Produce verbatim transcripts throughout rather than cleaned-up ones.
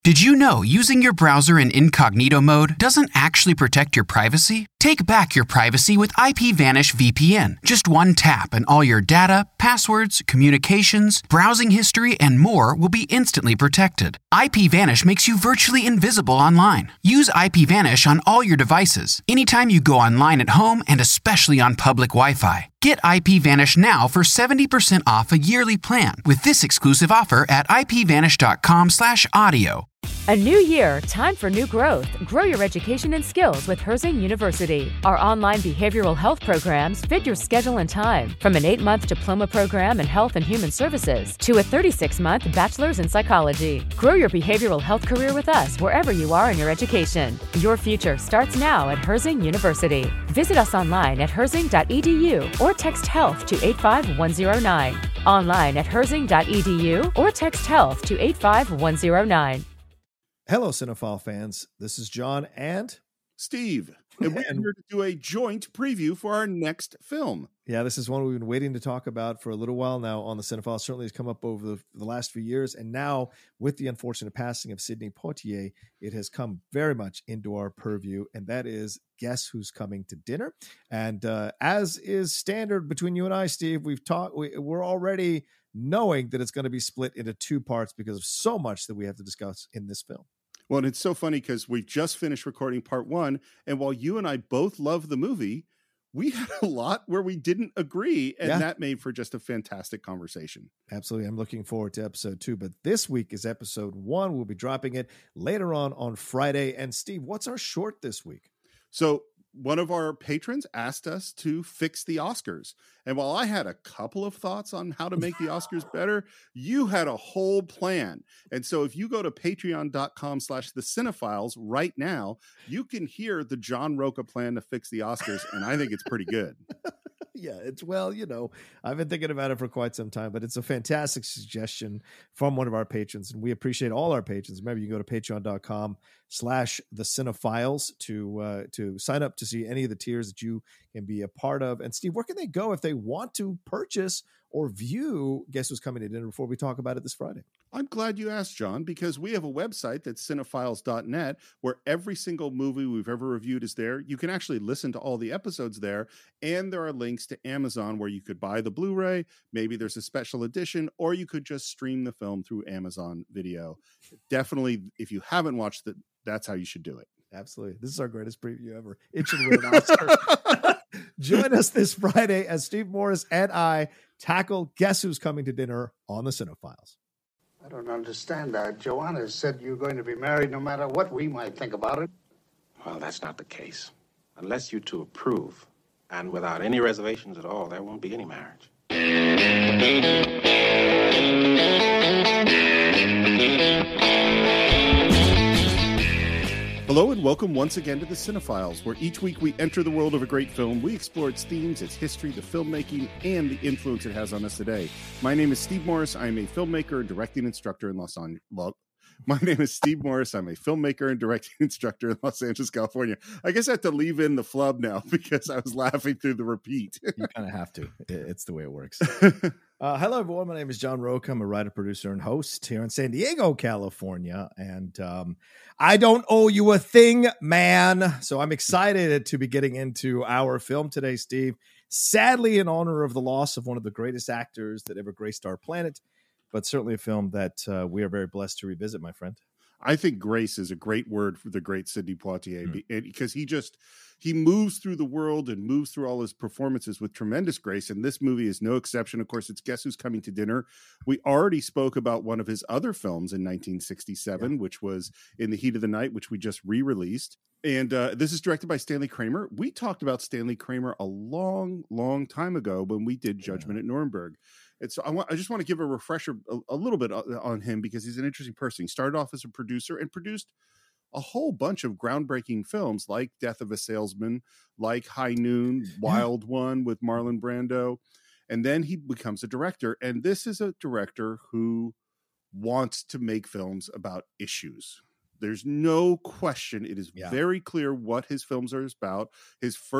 Did you know using your browser in incognito mode doesn't actually protect your privacy? Take back your privacy with IPVanish V P N. Just one tap and all your data, passwords, communications, browsing history, and more will be instantly protected. IPVanish makes you virtually invisible online. Use IPVanish on all your devices, anytime you go online at home and especially on public Wi-Fi. Get IPVanish now for seventy percent off a yearly plan with this exclusive offer at ipvanish.com slash audio. A new year, time for new growth. Grow your education and skills with Herzing University. Our online behavioral health programs fit your schedule and time. From an eight-month diploma program in health and human services to a thirty-six month bachelor's in psychology. Grow your behavioral health career with us wherever you are in your education. Your future starts now at Herzing University. Visit us online at herzing dot e d u or text health to eight five one zero nine. Online at herzing dot e d u or text health to eight five one zero nine. Hello, Cinephile fans. This is John and Steve, and we're here to do a joint preview for our next film. Yeah, this is one we've been waiting to talk about for a little while now on the Cinephile. Certainly has come up over the, the last few years, and now with the unfortunate passing of Sidney Poitier, it has come very much into our purview, and that is Guess Who's Coming to Dinner. And uh, as is standard between you and I, Steve, we've talked. We, we're already knowing that it's going to be split into two parts because of so much that we have to discuss in this film. Well, and it's so funny because we just finished recording part one, and while you and I both love the movie, we had a lot where we didn't agree, and yeah. that made for just a fantastic conversation. Absolutely. I'm looking forward to episode two, but this week is episode one. We'll be dropping it later on on Friday. And Steve, what's our short this week? So one of our patrons asked us to fix the Oscars. And while I had a couple of thoughts on how to make the Oscars better, you had a whole plan. And so if you go to patreon.com slash the Cinephiles right now, you can hear the John Roca plan to fix the Oscars. And I think it's pretty good. Yeah, it's, well, you know, I've been thinking about it for quite some time, but it's a fantastic suggestion from one of our patrons, and we appreciate all our patrons. Remember, you can go to patreon.com slash the Cinephiles to uh, to sign up to see any of the tiers that you can be a part of. And Steve, where can they go if they want to purchase or view Guess Who's Coming to Dinner before we talk about it this Friday? I'm glad you asked, John, because we have a website that's cinephiles dot net where every single movie we've ever reviewed is there. You can actually listen to all the episodes there, and there are links to Amazon where you could buy the Blu-ray. Maybe there's a special edition, or you could just stream the film through Amazon Video. Definitely, if you haven't watched it, that's how you should do it. Absolutely. This is our greatest preview ever. It should win an Oscar. Join us this Friday as Steve Morris and I tackle Guess Who's Coming to Dinner on the Cinephiles. I don't understand that. Joanna said you're going to be married no matter what we might think about it. Well, that's not the case. Unless you two approve, and without any reservations at all, there won't be any marriage. Hello and welcome once again to the Cinephiles, where each week we enter the world of a great film. We explore its themes, its history, the filmmaking, and the influence it has on us today. My name is Steve Morris. I am a filmmaker and directing instructor in Los Angeles. My name is Steve Morris. I'm a filmmaker and directing instructor in Los Angeles, California. I guess I have to leave in the flub now because I was laughing through the repeat. You kind of have to. It's the way it works. Uh, hello, everyone. My name is John Roca. I'm a writer, producer, and host here in San Diego, California. And um, I don't owe you a thing, man. So I'm excited to be getting into our film today, Steve. Sadly, in honor of the loss of one of the greatest actors that ever graced our planet, but certainly a film that uh, we are very blessed to revisit, my friend. I think grace is a great word for the great Sidney Poitier mm. because he just, he moves through the world and moves through all his performances with tremendous grace. And this movie is no exception. Of course, it's Guess Who's Coming to Dinner. We already spoke about one of his other films in nineteen sixty-seven, yeah. which was In the Heat of the Night, which we just re-released. And uh, this is directed by Stanley Kramer. We talked about Stanley Kramer a long, long time ago when we did Judgment yeah. at Nuremberg. And so I want, I just want to give a refresher a, a little bit on him because he's an interesting person. He started off as a producer and produced a whole bunch of groundbreaking films like Death of a Salesman, like High Noon, Wild One with Marlon Brando. And then he becomes a director. And this is a director who wants to make films about issues. There's no question. It is yeah. very clear what his films are about. His first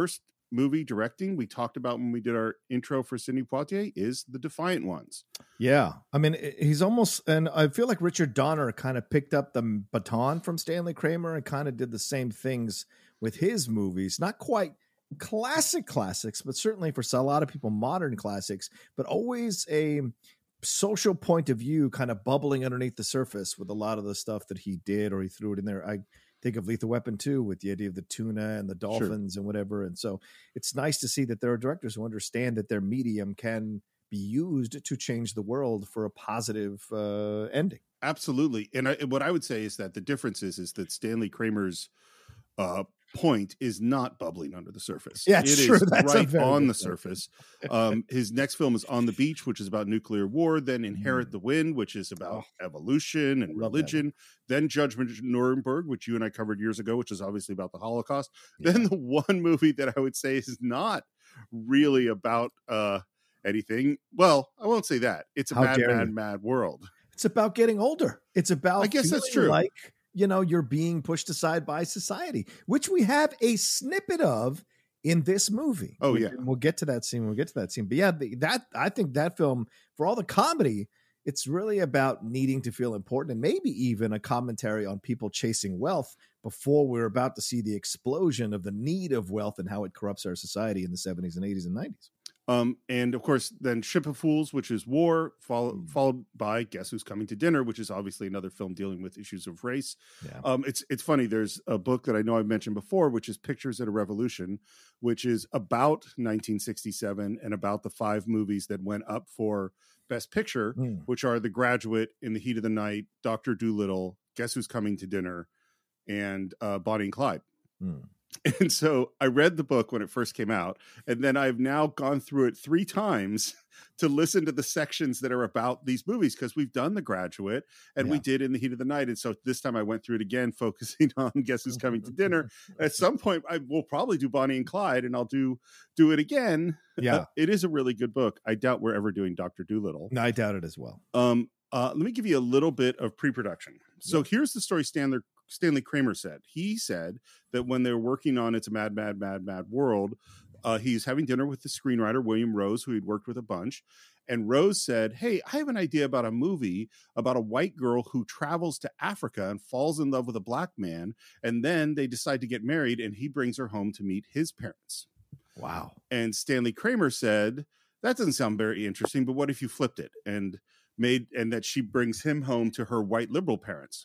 movie directing we talked about when we did our intro for Sidney Poitier is The Defiant Ones. Yeah. I mean, he's almost, and I feel like Richard Donner kind of picked up the baton from Stanley Kramer and kind of did the same things with his movies. Not quite classic classics, but certainly for a lot of people, modern classics, but always a social point of view kind of bubbling underneath the surface with a lot of the stuff that he did, or he threw it in there. I think of Lethal Weapon two with the idea of the tuna and the dolphins sure. and whatever. And so it's nice to see that there are directors who understand that their medium can be used to change the world for a positive uh, ending. Absolutely. And I, what I would say is that the difference is, is that Stanley Kramer's uh, point is not bubbling under the surface. Yeah, it true. is That's right on the point. surface. Um, his next film is On the Beach, which is about nuclear war. Then Inherit mm. the Wind, which is about oh, evolution and religion. Then Judgment at Nuremberg, which you and I covered years ago, which is obviously about the Holocaust. Yeah. Then the one movie that I would say is not really about uh, anything. Well, I won't say that. It's a How mad, mad, you. mad world. It's about getting older. It's about, I guess that's true. Like, you know, you're being pushed aside by society, which we have a snippet of in this movie. Oh, we, yeah. We'll get to that scene. We'll get to that scene. But yeah, the, that I think that film, for all the comedy, it's really about needing to feel important, and maybe even a commentary on people chasing wealth before we're about to see the explosion of the need of wealth and how it corrupts our society in the seventies and eighties and nineties. Um, and of course, then Ship of Fools, which is war, follow, mm. followed by Guess Who's Coming to Dinner, which is obviously another film dealing with issues of race. Yeah. Um, it's it's funny. There's a book that I know I've mentioned before, which is Pictures at a Revolution, which is about nineteen sixty-seven and about the five movies that went up for Best Picture, mm. which are The Graduate, In the Heat of the Night, Doctor Dolittle, Guess Who's Coming to Dinner, and uh, Bonnie and Clyde. Mm. And so I read the book when it first came out, and then I've now gone through it three times to listen to the sections that are about these movies, because we've done The Graduate and yeah. we did In the Heat of the Night. And so this time I went through it again, focusing on Guess Who's Coming to Dinner. At some point I will probably do Bonnie and Clyde, and I'll do do it again. Yeah, it is a really good book. I doubt we're ever doing Doctor Dolittle. No, I doubt it as well. Um, uh, let me give you a little bit of pre-production. So yeah. here's the story Stanley Stanley Kramer said. He said that when they were working on It's a Mad, Mad, Mad, Mad World, uh, he's having dinner with the screenwriter, William Rose, who he'd worked with a bunch. And Rose said, hey, I have an idea about a movie about a white girl who travels to Africa and falls in love with a black man. And then they decide to get married, and he brings her home to meet his parents. Wow. And Stanley Kramer said, that doesn't sound very interesting, but what if you flipped it and made, and that she brings him home to her white liberal parents?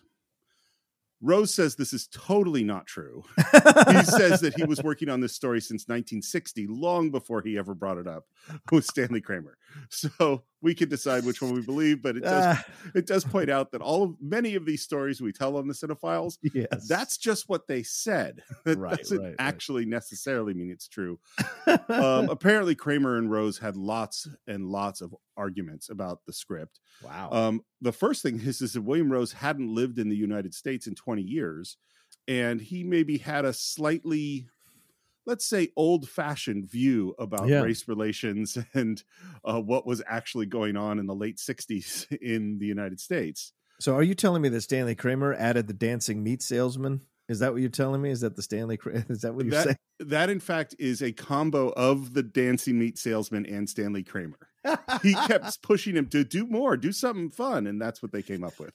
Rose says this is totally not true. He says that he was working on this story since nineteen sixty, long before he ever brought it up with Stanley Kramer. So we can decide which one we believe, but it does uh, it does point out that all of many of these stories we tell on the Cinephiles, yes. that's just what they said. That right, doesn't right, actually right. necessarily mean it's true. um, apparently, Kramer and Rose had lots and lots of arguments about the script. Wow. Um, the first thing is, is that William Rose hadn't lived in the United States in twenty years, and he maybe had a slightly, let's say, old-fashioned view about yeah. race relations and uh, what was actually going on in the late sixties in the United States. So are you telling me that Stanley Kramer added the dancing meat salesman? Is that what you're telling me? Is that the Stanley? Is that what you're that, saying? That, in fact, is a combo of the dancing meat salesman and Stanley Kramer. He kept pushing him to do more, do something fun, and that's what they came up with.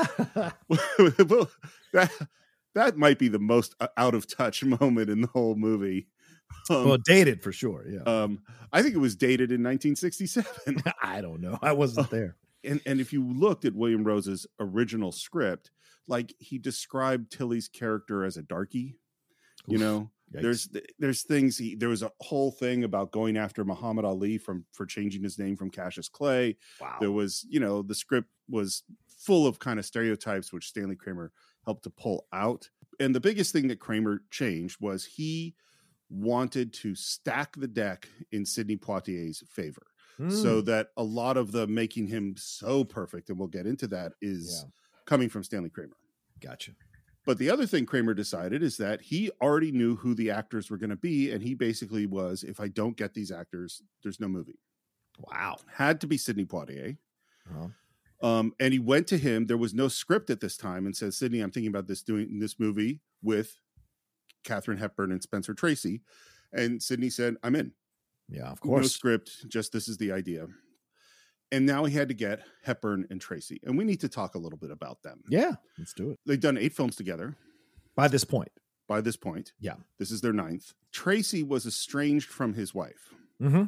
well, that, that might be the most out of touch moment in the whole movie. Um, well, dated for sure. Yeah. Um, I think it was dated in nineteen sixty-seven. I don't know. I wasn't there. And and if you looked at William Rose's original script, like, he described Tilly's character as a darky. You know, Yikes. there's there's things. He, there was a whole thing about going after Muhammad Ali from for changing his name from Cassius Clay. Wow. There was, you know, the script was full of kind of stereotypes, which Stanley Kramer helped to pull out. And the biggest thing that Kramer changed was he wanted to stack the deck in Sidney Poitier's favor. Mm. So that a lot of the making him so perfect, and we'll get into that, is yeah. coming from Stanley Kramer. Gotcha. But the other thing Kramer decided is that he already knew who the actors were going to be, and he basically was, if I don't get these actors, there's no movie. Wow. Had to be Sidney Poitier. Uh-huh. Um, and he went to him. There was no script at this time, and said, Sidney, I'm thinking about this doing this movie with Katharine Hepburn and Spencer Tracy. And Sidney said, I'm in. Yeah, of No course. script, just this is the idea. And now he had to get Hepburn and Tracy. And we need to talk a little bit about them. Yeah, let's do it. They've done eight films together. By this point. By this point. Yeah. This is their ninth. Tracy was estranged from his wife. Mm-hmm.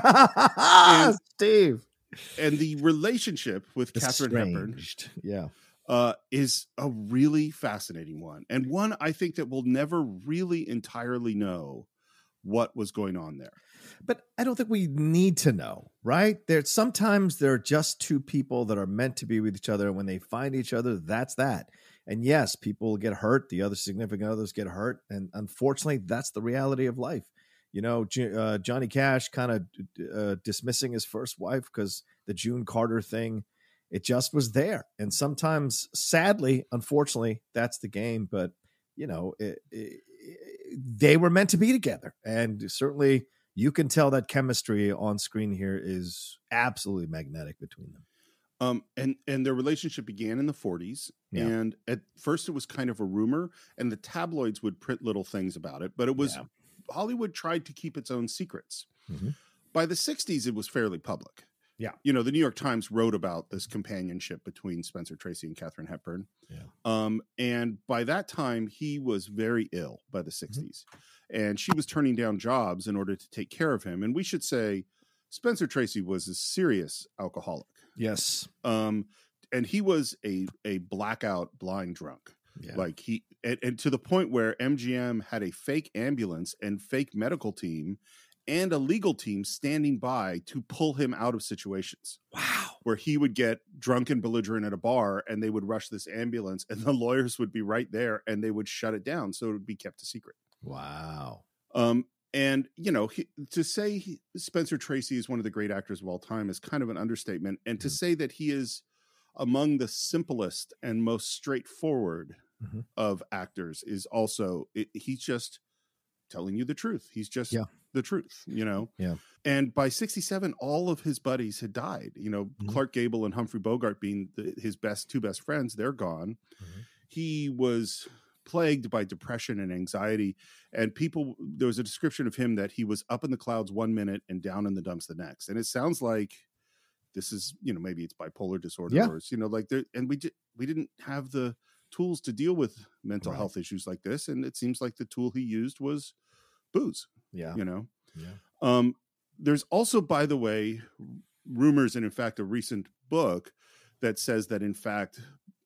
and, Steve. And the relationship with Katharine Hepburn yeah. uh, is a really fascinating one. And one I think that we'll never really entirely know what was going on there. But I don't think we need to know, right? There sometimes there are just two people that are meant to be with each other, and when they find each other, that's that. And yes, people get hurt, the other significant others get hurt, and unfortunately, that's the reality of life. You know, uh, Johnny Cash kind of uh, dismissing his first wife because the June Carter thing, it just was there. And sometimes, sadly, unfortunately, that's the game. But you know, it, it, it, they were meant to be together, and certainly. You can tell that chemistry on screen here is absolutely magnetic between them. Um, and, and their relationship began in the forties. Yeah. And at first it was kind of a rumor, and the tabloids would print little things about it, but it was yeah. Hollywood tried to keep its own secrets. Mm-hmm. By the sixties, it was fairly public. Yeah. You know, the New York Times wrote about this companionship between Spencer Tracy and Katharine Hepburn. Yeah. Um, and by that time, he was very ill by the sixties. Mm-hmm. And she was turning down jobs in order to take care of him. And we should say Spencer Tracy was a serious alcoholic. Yes. Um, and he was a, a blackout blind drunk. Yeah. Like he, and, and to the point where M G M had a fake ambulance and fake medical team and a legal team standing by to pull him out of situations. Wow. Where he would get drunk and belligerent at a bar, and they would rush this ambulance, and the lawyers would be right there, and they would shut it down so it would be kept a secret. Wow. Um, and, you know, he, to say he, Spencer Tracy is one of the great actors of all time is kind of an understatement. And to mm-hmm. say that he is among the simplest and most straightforward mm-hmm. of actors is also, it, he's just telling you the truth. He's just yeah. the truth, you know? Yeah. And by sixty-seven, all of his buddies had died. You know, mm-hmm. Clark Gable and Humphrey Bogart being the, his best, two best friends, they're gone. Mm-hmm. He was plagued by depression and anxiety, and people, there was a description of him that he was up in the clouds one minute and down in the dumps the next. And it sounds like this is, you know, maybe it's bipolar disorder yeah. or it's, you know, like there, and we did, we didn't have the tools to deal with mental right. health issues like this. And it seems like the tool he used was booze. Yeah. You know? Yeah. Um, there's also, by the way, rumors, and in fact, a recent book that says that in fact,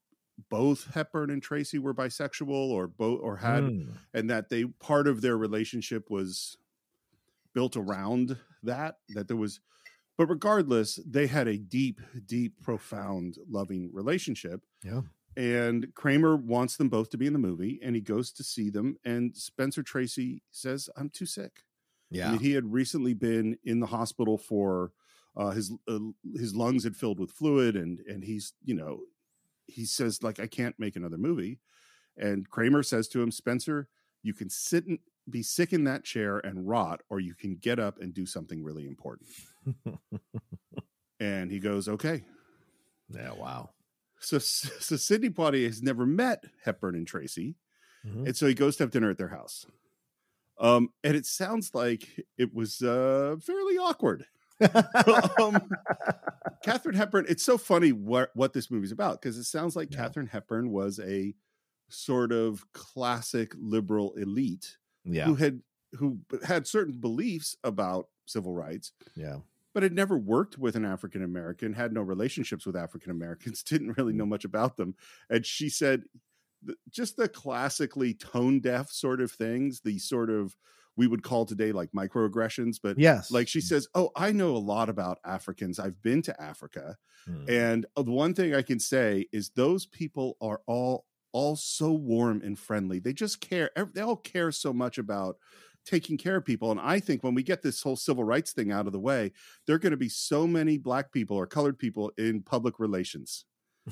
both Hepburn and Tracy were bisexual or both or had, mm. and that they, part of their relationship was built around that, that there was, but regardless, they had a deep, deep, profound, loving relationship. Yeah. And Kramer wants them both to be in the movie, and he goes to see them, and Spencer Tracy says, I'm too sick. Yeah. I mean, he had recently been in the hospital for uh, his, uh, his lungs had filled with fluid, and, and he's, you know, he says, like, I can't make another movie. And Kramer says to him, Spencer, you can sit and be sick in that chair and rot, or you can get up and do something really important. And he goes, okay. Yeah. Wow. So, so Sidney Poitier has never met Hepburn and Tracy. Mm-hmm. And so he goes to have dinner at their house. Um, and it sounds like it was uh, fairly awkward. um, Katharine Hepburn, it's so funny what, what this movie's about, because it sounds like yeah. Katharine Hepburn was a sort of classic liberal elite yeah. who had who had certain beliefs about civil rights, yeah, but had never worked with an African American, had no relationships with African Americans, didn't really know much about them. And she said just the classically tone deaf sort of things, the sort of we would call today like microaggressions, but yes, like she says, oh, I know a lot about Africans. I've been to Africa. Hmm. And the one thing I can say is those people are all, all so warm and friendly. They just care. They all care so much about taking care of people. And I think when we get this whole civil rights thing out of the way, there are going to be so many black people or colored people in public relations.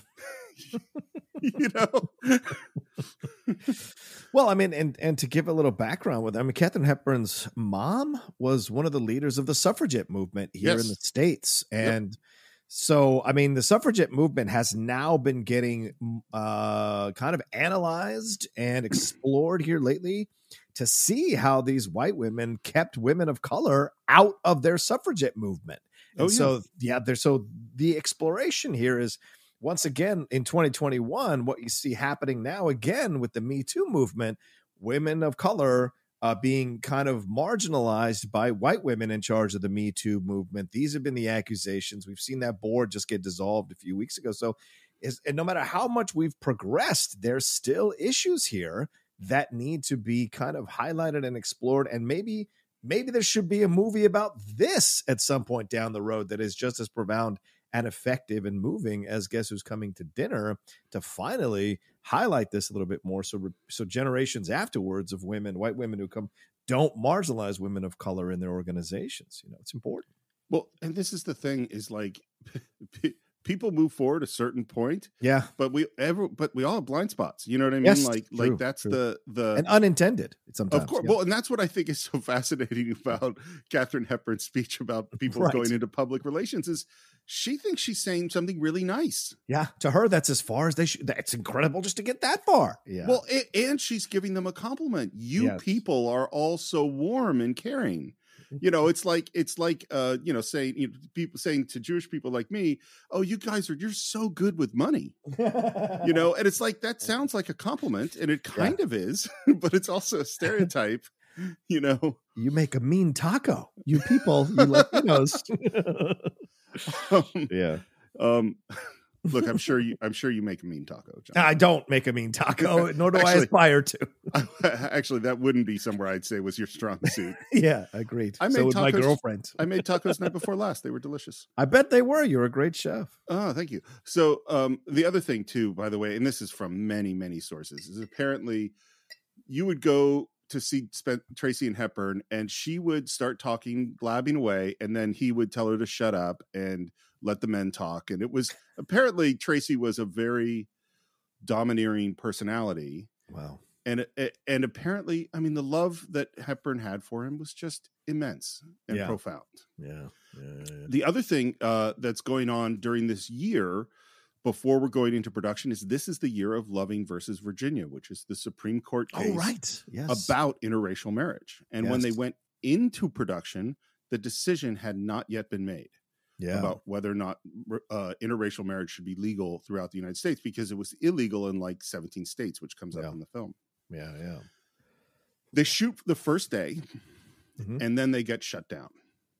You know? Well, I mean, and and to give a little background with, I mean, Katharine Hepburn's mom was one of the leaders of the suffragette movement here yes. in the States. And yep. so, I mean, the suffragette movement has now been getting uh, kind of analyzed and explored here lately. to see how these white women kept women of color out of their suffragette movement. And Oh, yeah. so, yeah, there's so the exploration here is once again in twenty twenty-one, what you see happening now again with the Me Too movement, women of color uh, being kind of marginalized by white women in charge of the Me Too movement. These have been the accusations. We've seen that board just get dissolved a few weeks ago. So, is, and no matter how much we've progressed, there's still issues here that need to be kind of highlighted and explored. And maybe, maybe there should be a movie about this at some point down the road that is just as profound and effective and moving as Guess Who's Coming to Dinner, to finally highlight this a little bit more. So, so generations afterwards of women, white women who come, don't marginalize women of color in their organizations. You know, it's important. Well, and this is the thing is like people move forward a certain point. Yeah. But we ever, but we all have blind spots. You know what I mean? Yes, like, true, like that's true. the, the, And unintended sometimes. of course. Yeah. Well, and that's what I think is so fascinating about Katharine Hepburn's speech about people Right. going into public relations is she thinks she's saying something really nice. Yeah. To her, that's as far as they should. That's incredible just to get that far. Yeah. Well, a- and she's giving them a compliment. You Yes. people are all so warm and caring. You know, it's like it's like uh, you know, saying you know, people saying to Jewish people like me, "Oh, you guys are you're so good with money." You know, and it's like that sounds like a compliment, and it kind yeah. of is, but it's also a stereotype. You know, you make a mean taco. You people, you Latinos. um, yeah. Um, look, I'm sure you. I'm sure you make a mean taco, John. I don't make a mean taco, nor do actually, I aspire to. Actually, that wouldn't be somewhere I'd say was your strong suit. Yeah, agreed. I made so tacos, my girlfriend. I made tacos night before last. They were delicious. I bet they were. You're a great chef. Oh, thank you. So, um, the other thing too, by the way, and this is from many, many sources, is apparently you would go to see Sp- Tracy and Hepburn, and she would start talking, blabbing away, and then he would tell her to shut up and let the men talk. And it was apparently Tracy was a very domineering personality. Wow. And and apparently, I mean, the love that Hepburn had for him was just immense and yeah. profound. Yeah. Yeah, yeah, yeah. The other thing uh, that's going on during this year, before we're going into production, is this is the year of Loving versus Virginia, which is the Supreme Court case oh, right. yes. about interracial marriage. And yes. when they went into production, the decision had not yet been made. Yeah. About whether or not uh, interracial marriage should be legal throughout the United States, because it was illegal in like seventeen states, which comes yeah. up in the film. Yeah, yeah. They shoot the first day, mm-hmm. and then they get shut down.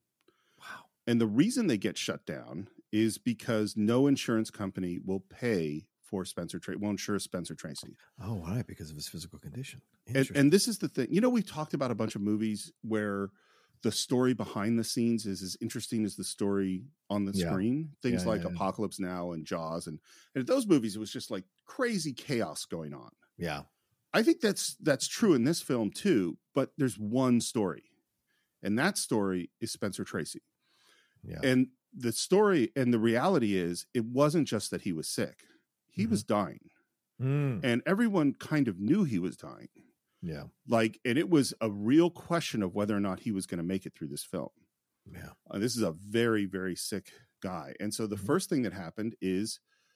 Wow. And the reason they get shut down is because no insurance company will pay for Spencer Tracy, will insure Spencer Tracy. Oh, right, because of his physical condition. And, and this is the thing. You know, we've talked about a bunch of movies where the story behind the scenes is as interesting as the story on the yeah. screen. Things yeah, like yeah, yeah. Apocalypse Now and Jaws. And, and those movies, it was just like crazy chaos going on. Yeah. I think that's that's true in this film too, but there's one story. And that story is Spencer Tracy. Yeah. And the story and the reality is it wasn't just that he was sick. He mm-hmm. was dying. Mm. And everyone kind of knew he was dying. Yeah. Like, and it was a real question of whether or not he was going to make it through this film. Yeah. Uh, this is a very, very sick guy. And so the mm-hmm. first thing that happened is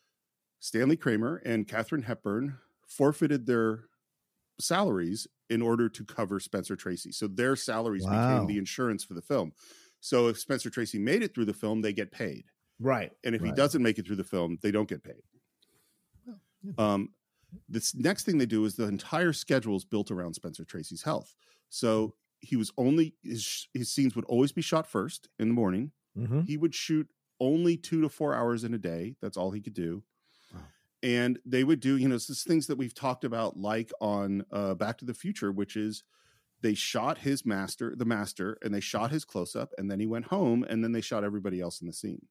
Stanley Kramer and Katharine Hepburn forfeited their salaries in order to cover Spencer Tracy. So their salaries wow. became the insurance for the film. So if Spencer Tracy made it through the film, they get paid. Right. And if right. he doesn't make it through the film, they don't get paid. Well, yeah. Um, this next thing they do is the entire schedule is built around Spencer Tracy's health. So he was only, his, his scenes would always be shot first in the morning. Mm-hmm. He would shoot only two to four hours in a day. That's all he could do. Wow. And they would do, you know, it's just things that we've talked about, like on uh, Back to the Future, which is they shot his master, the master, and they shot his close-up, and then he went home, and then they shot everybody else in the scene.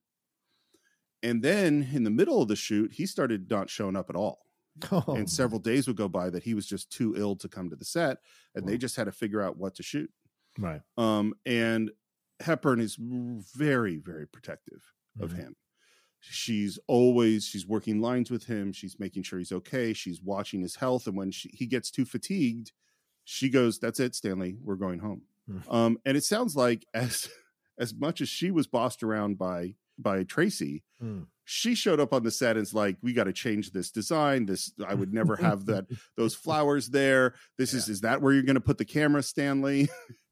And then in the middle of the shoot, he started not showing up at all. Oh. And several days would go by that he was just too ill to come to the set, and wow. they just had to figure out what to shoot. Right. Um, and Hepburn is very, very protective of mm-hmm. him. She's always, she's working lines with him. She's making sure he's okay. She's watching his health. And when she, he gets too fatigued, she goes, "That's it, Stanley, we're going home." Mm-hmm. Um, and it sounds like as, as much as she was bossed around by, by Tracy, mm. She showed up on the set and is like, we got to change this design. This, I would never have that, those flowers there. This yeah. is, is that where you're going to put the camera, Stanley?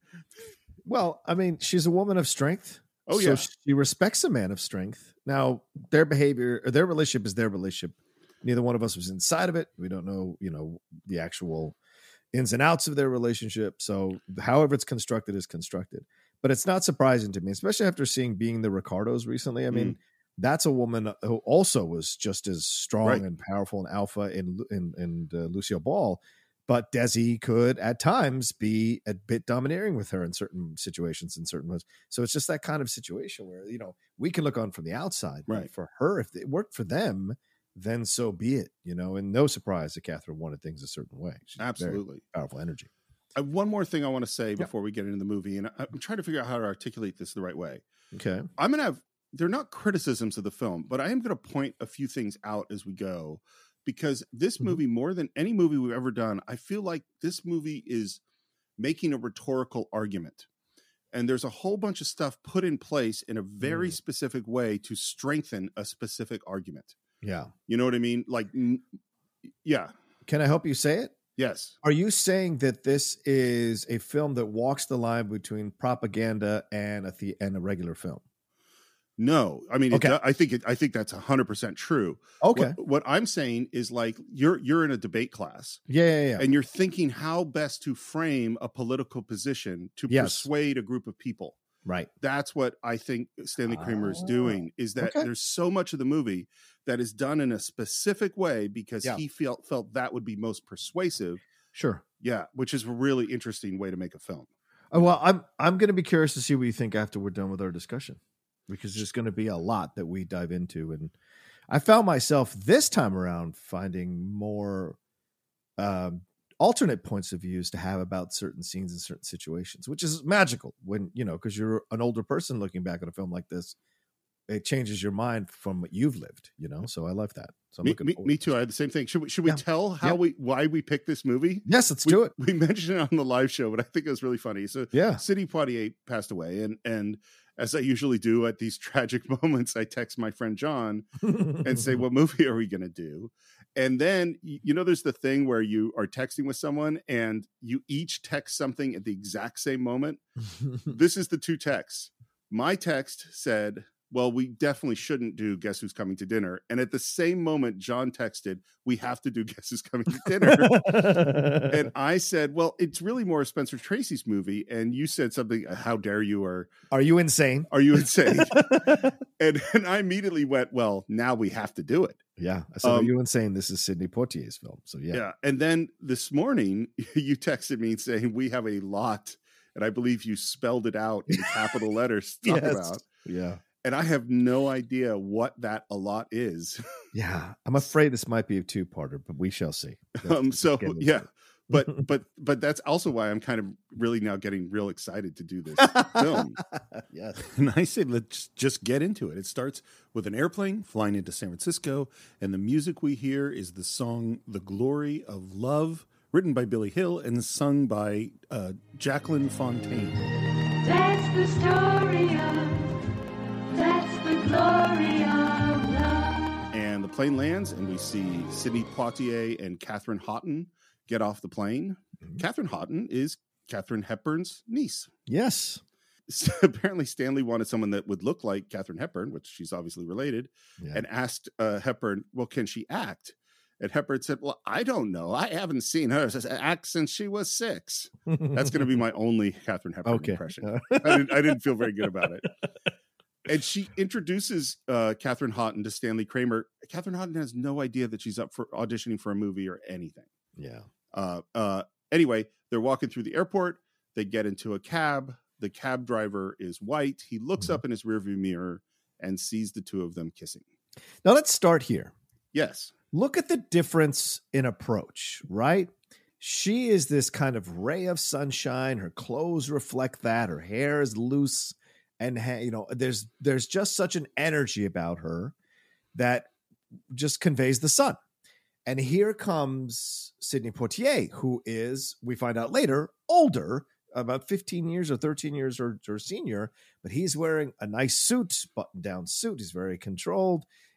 Well, I mean, she's a woman of strength. Oh, so yeah. She respects a man of strength. Now, their behavior or their relationship is their relationship. Neither one of us was inside of it. We don't know, you know, the actual ins and outs of their relationship. So however it's constructed is constructed. But it's not surprising to me, especially after seeing Being the Ricardos recently. I mean, mm. that's a woman who also was just as strong right. and powerful and alpha in in, in uh, Lucille Ball. But Desi could at times be a bit domineering with her in certain situations, in certain ways. So it's just that kind of situation where, you know, we can look on from the outside. Right. For her, if it worked for them, then so be it, you know, and no surprise that Catherine wanted things a certain way. She's absolutely powerful energy. I have one more thing I want to say before yep. we get into the movie, and I'm trying to figure out how to articulate this the right way. Okay. I'm going to have, they're not criticisms of the film, but I am going to point a few things out as we go, because this mm-hmm. movie, more than any movie we've ever done, I feel like this movie is making a rhetorical argument. And there's a whole bunch of stuff put in place in a very mm. specific way to strengthen a specific argument. Yeah. You know what I mean? Like, yeah. Can I help you say it? Yes. Are you saying that this is a film that walks the line between propaganda and a the- and a regular film? No, I mean, okay. it, I think it, I think that's a hundred percent true. Okay. What, what I'm saying is, like, you're you're in a debate class, yeah, yeah, yeah, and you're thinking how best to frame a political position to yes. persuade a group of people. Right. That's what I think Stanley Kramer is doing. Is that okay. there's so much of the movie that is done in a specific way because yeah. he felt felt that would be most persuasive. Sure. Yeah, which is a really interesting way to make a film. Oh, well, I'm I'm going to be curious to see what you think after we're done with our discussion, because there's going to be a lot that we dive into, and I found myself this time around finding more um, alternate points of views to have about certain scenes and certain situations, which is magical when, you know, because you're an older person looking back at a film like this. It changes your mind from what you've lived, you know. So I love that. So I'm me, me, me too. I had the same thing. Should we should we yeah. tell how yeah. we why we picked this movie? Yes, let's we, do it. We mentioned it on the live show, but I think it was really funny. So yeah, Sidney Poitier passed away, and and as I usually do at these tragic moments, I text my friend John and say, "What movie are we going to do?" And then, you know, there's the thing where you are texting with someone and you each text something at the exact same moment. This is the two texts. My text said, well, we definitely shouldn't do Guess Who's Coming to Dinner. And at the same moment, John texted, we have to do Guess Who's Coming to Dinner. And I said, well, it's really more Spencer Tracy's movie. And you said something, how dare you, or are you insane? Are you insane? and, and I immediately went, well, now we have to do it. Yeah. I said, um, are you insane? This is Sidney Poitier's film. So yeah. Yeah. And then this morning, you texted me saying, we have a lot. And I believe you spelled it out in capital letters to talk yes. about. Yeah. And I have no idea what that a lot is. Yeah, I'm afraid this might be a two-parter, but we shall see. Um, so yeah, but but but that's also why I'm kind of really now getting real excited to do this film. Yes, and I say let's just get into it. It starts with an airplane flying into San Francisco, and the music we hear is the song "The Glory of Love," written by Billy Hill and sung by uh, Jacqueline Fontaine. That's the story of. That's the glory of love. And the plane lands, and we see Sidney Poitier and Catherine Houghton get off the plane. Mm-hmm. Catherine Houghton is Katharine Hepburn's niece. Yes. So apparently, Stanley wanted someone that would look like Katharine Hepburn, which she's obviously related, yeah. and asked uh, Hepburn, well, can she act? And Hepburn said, well, I don't know. I haven't seen her act since she was six. That's going to be my only Katharine Hepburn okay. impression. I, didn't, I didn't feel very good about it. And she introduces uh, Catherine Houghton to Stanley Kramer. Catherine Houghton has no idea that she's up for auditioning for a movie or anything. Yeah. Uh, uh, anyway, they're walking through the airport. They get into a cab. The cab driver is white. He looks mm-hmm. up in his rearview mirror and sees the two of them kissing. Now let's start here. Yes. Look at the difference in approach, right? She is this kind of ray of sunshine. Her clothes reflect that. Her hair is loose. And, you know, there's there's just such an energy about her that just conveys the sun. And here comes Sidney Poitier, who is, we find out later, older, about fifteen years or thirteen years or, or senior, but he's wearing a nice suit, button-down suit. He's very controlled.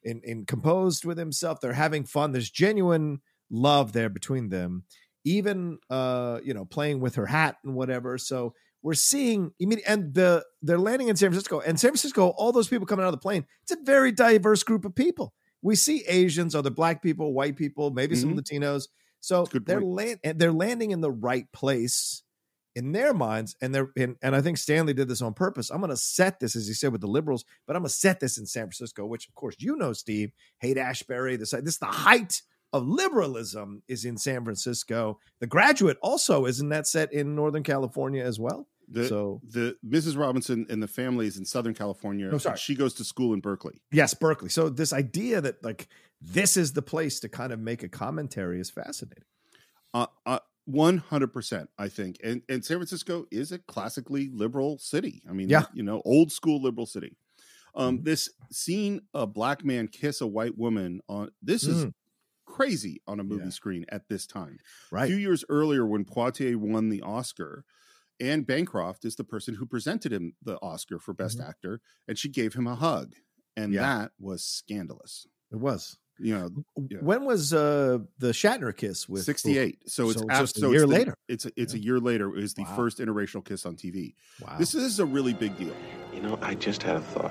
in, in composed with himself. They're having fun. There's genuine love there between them, even, uh, you know, playing with her hat and whatever. So we're seeing, and the they're landing in San Francisco, and San Francisco, all those people coming out of the plane, it's a very diverse group of people. We see Asians, other black people, white people, maybe mm-hmm. some Latinos. So they're land, they're landing in the right place in their minds, and they're and, and I think Stanley did this on purpose. I'm going to set this, as he said, with the liberals, but I'm going to set this in San Francisco, which of course you know, Steve, Haight-Ashbury. This this is the height of liberalism is in San Francisco. The Graduate also isn't that set in Northern California as well? The, so the Missus Robinson and the family is in Southern California. No, sorry. She goes to school in Berkeley. Yes, Berkeley. So this idea that like this is the place to kind of make a commentary is fascinating. Uh, uh, one hundred percent, I think. And, and San Francisco is a classically liberal city. I mean, yeah. you know, old school liberal city. Um, mm-hmm. This seeing a black man kiss a white woman on this mm. is crazy on a movie yeah. screen at this time. Right. A few years earlier, when Poitier won the Oscar, Anne Bancroft is the person who presented him the Oscar for Best mm-hmm. Actor, and she gave him a hug, and yeah. that was scandalous. It was. You know, yeah. when was uh, the Shatner kiss with sixty-eight? So it's so after, just a so year it's the, later. It's a, it's yeah. a year later. It was the wow. first interracial kiss on T V. Wow, this is a really big deal. You know, I just had a thought.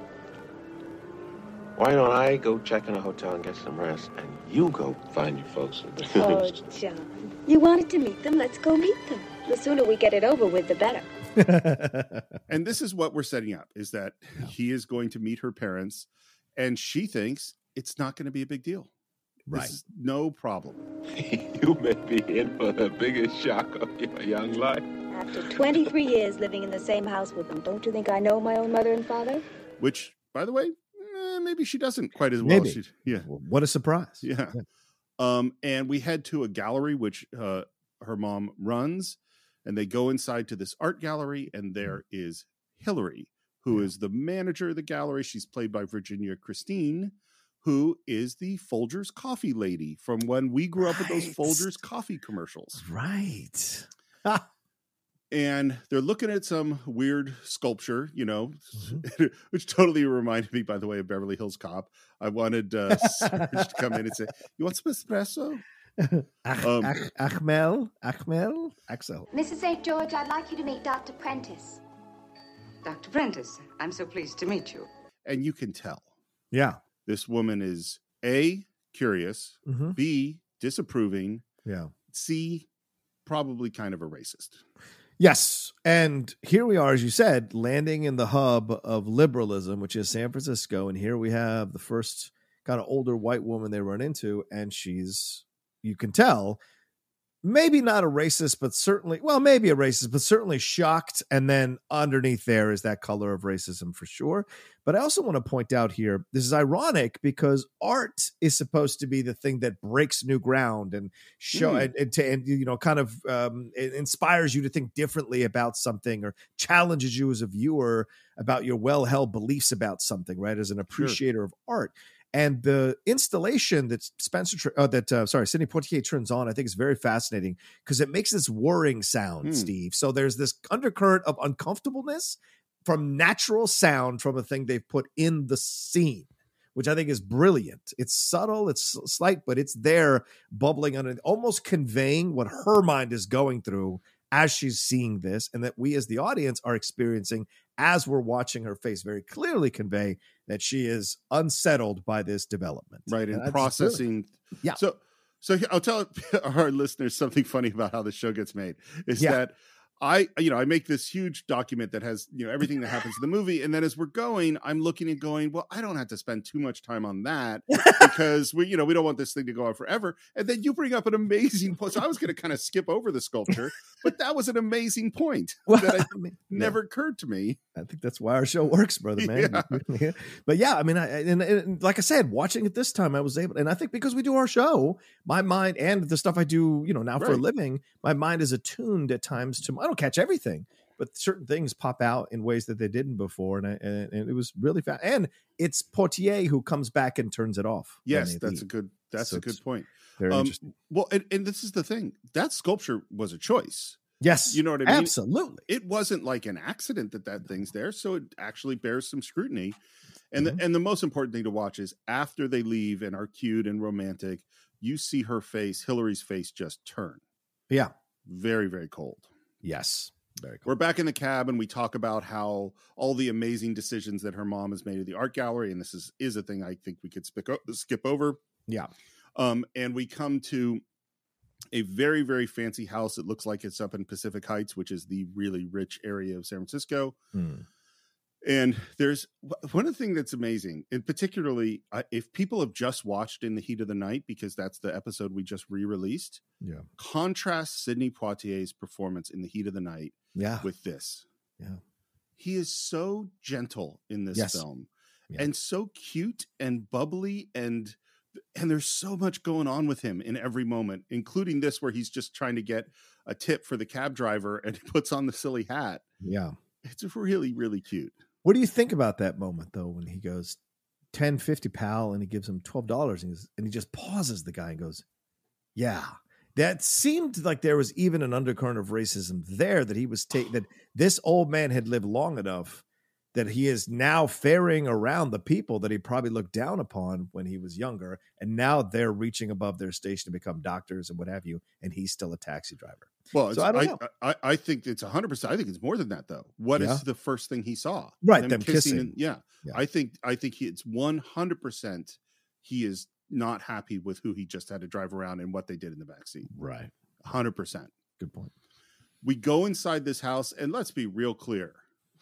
Why don't I go check in a hotel and get some rest, and you go find your folks? Oh, John, you wanted to meet them. Let's go meet them. The sooner we get it over with, the better. And this is what we're setting up: is that yeah. he is going to meet her parents, and she thinks it's not going to be a big deal. Right. This is no problem. You may be in for the biggest shock of your young life. After twenty-three years living in the same house with them, don't you think I know my own mother and father? Which, by the way, eh, maybe she doesn't quite as well. Maybe. As she, yeah. Well, what a surprise. Yeah. yeah. Um, and we head to a gallery, which uh, her mom runs, and they go inside to this art gallery, and there is Hillary, who yeah. is the manager of the gallery. She's played by Virginia Christine, who is the Folgers coffee lady from when we grew up right. with those Folgers coffee commercials. Right. And they're looking at some weird sculpture, you know, mm-hmm. which totally reminded me, by the way, of Beverly Hills Cop. I wanted uh, Serge to come in and say, "You want some espresso?" Ach, um, Ach, Achmel, Achmel, Axel. Missus Saint George, I'd like you to meet Doctor Prentice. Doctor Prentice, I'm so pleased to meet you. And you can tell. Yeah. This woman is A, curious, mm-hmm. B, disapproving, yeah, C, probably kind of a racist. Yes. And here we are, as you said, landing in the hub of liberalism, which is San Francisco. And here we have the first kind of older white woman they run into. And she's, you can tell, maybe not a racist, but certainly, well, maybe a racist, but certainly shocked. And then underneath there is that color of racism for sure. But I also want to point out here, this is ironic because art is supposed to be the thing that breaks new ground and show mm. and, and, to, and, you know, kind of um, it inspires you to think differently about something or challenges you as a viewer about your well-held beliefs about something, right? As an appreciator sure. of art. And the installation that Spencer, uh, that uh, sorry, Sidney Poitier turns on, I think is very fascinating because it makes this whirring sound, hmm. Steve. So there's this undercurrent of uncomfortableness from natural sound from a thing they've put in the scene, which I think is brilliant. It's subtle, it's slight, but it's there, bubbling under, almost conveying what her mind is going through as she's seeing this, and that we as the audience are experiencing as we're watching her face very clearly convey that she is unsettled by this development. Right, and, and processing. Really, yeah. So, so I'll tell our listeners something funny about how the show gets made is yeah. that I, you know, I make this huge document that has, you know, everything that happens in the movie. And then as we're going, I'm looking and going, well, I don't have to spend too much time on that because we, you know, we don't want this thing to go on forever. And then you bring up an amazing point. So I was going to kind of skip over the sculpture, but that was an amazing point well, that I, I mean, never yeah. occurred to me. I think that's why our show works, brother, man. Yeah. But yeah, I mean, I, and, and like I said, watching it this time, I was able, and I think because we do our show, my mind and the stuff I do, you know, now right. for a living, my mind is attuned at times to, I don't catch everything, but certain things pop out in ways that they didn't before. And I, and, and it was really fast. And it's Poitier who comes back and turns it off. Yes, that's leave. a good, that's so a good point. Very um, interesting. Well, and, and this is the thing, that sculpture was a choice. Yes. You know what I mean? Absolutely. It wasn't like an accident that that thing's there. So it actually bears some scrutiny. And mm-hmm. the, and the most important thing to watch is after they leave and are cute and romantic, you see her face, Hillary's face just turn. Yeah. Very, very cold. Yes. Very cold. We're back in the cab and we talk about how all the amazing decisions that her mom has made at the art gallery. And this is, is a thing I think we could skip, skip over. Yeah. Um, and we come to a very, very fancy house. It looks like it's up in Pacific Heights, which is the really rich area of San Francisco. Mm. And there's one of the things that's amazing, and particularly uh, if people have just watched In the Heat of the Night, because that's the episode we just re-released. Yeah. Contrast Sidney Poitier's performance in The Heat of the Night yeah. with this. Yeah. He is so gentle in this yes. film yeah. and so cute and bubbly and And there's so much going on with him in every moment, including this where he's just trying to get a tip for the cab driver and he puts on the silly hat. Yeah. It's really, really cute. What do you think about that moment, though, when he goes ten fifty, pal, and he gives him twelve dollars and, he goes, and he just pauses the guy and goes, yeah. That seemed like there was even an undercurrent of racism there, that he was ta- that this old man had lived long enough that he is now ferrying around the people that he probably looked down upon when he was younger. And now they're reaching above their station to become doctors and what have you. And he's still a taxi driver. Well, so I don't know. I, I, I think it's one hundred percent. I think it's more than that, though. What yeah. is the first thing he saw? Right. Them, them kissing. kissing. And, yeah. yeah. I think I think he, it's one hundred percent he is not happy with who he just had to drive around and what they did in the backseat. Right. one hundred percent. Good point. We go inside this house, and let's be real clear.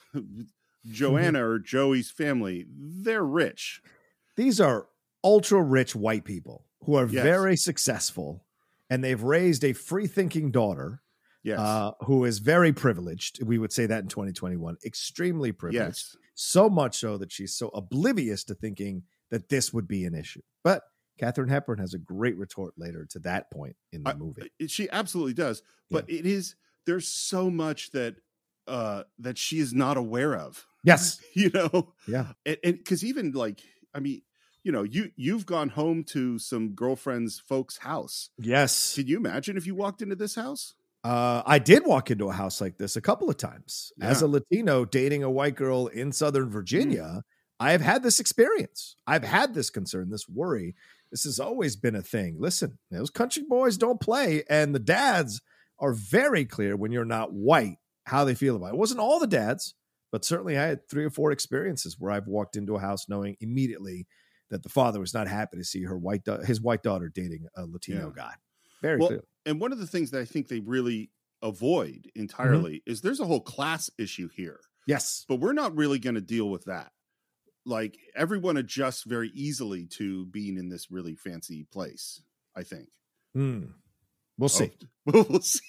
Joanna or Joey's family, they're rich. These are ultra rich white people who are yes. very successful, and they've raised a free thinking daughter yes. uh, who is very privileged. We would say that in twenty twenty-one, extremely privileged. Yes. So much so that she's so oblivious to thinking that this would be an issue. But Katharine Hepburn has a great retort later to that point in the I, movie. She absolutely does. But yeah. it is, there's so much that uh, that she is not aware of. Yes. You know? Yeah. And because even like, I mean, you know, you, you've gone home to some girlfriend's folks' house. Yes. Can you imagine if you walked into this house? Uh, I did walk into a house like this a couple of times. Yeah. As a Latino dating a white girl in Southern Virginia, mm. I have had this experience. I've had this concern, this worry. This has always been a thing. Listen, those country boys don't play, and the dads are very clear when you're not white how they feel about it. It wasn't all the dads, but certainly I had three or four experiences where I've walked into a house knowing immediately that the father was not happy to see her white da- his white daughter dating a Latino yeah. guy. Very well, clear. And one of the things that I think they really avoid entirely mm-hmm. is there's a whole class issue here. Yes. But we're not really going to deal with that. Like, everyone adjusts very easily to being in this really fancy place, I think. Mm. We'll see. Oh, we'll see.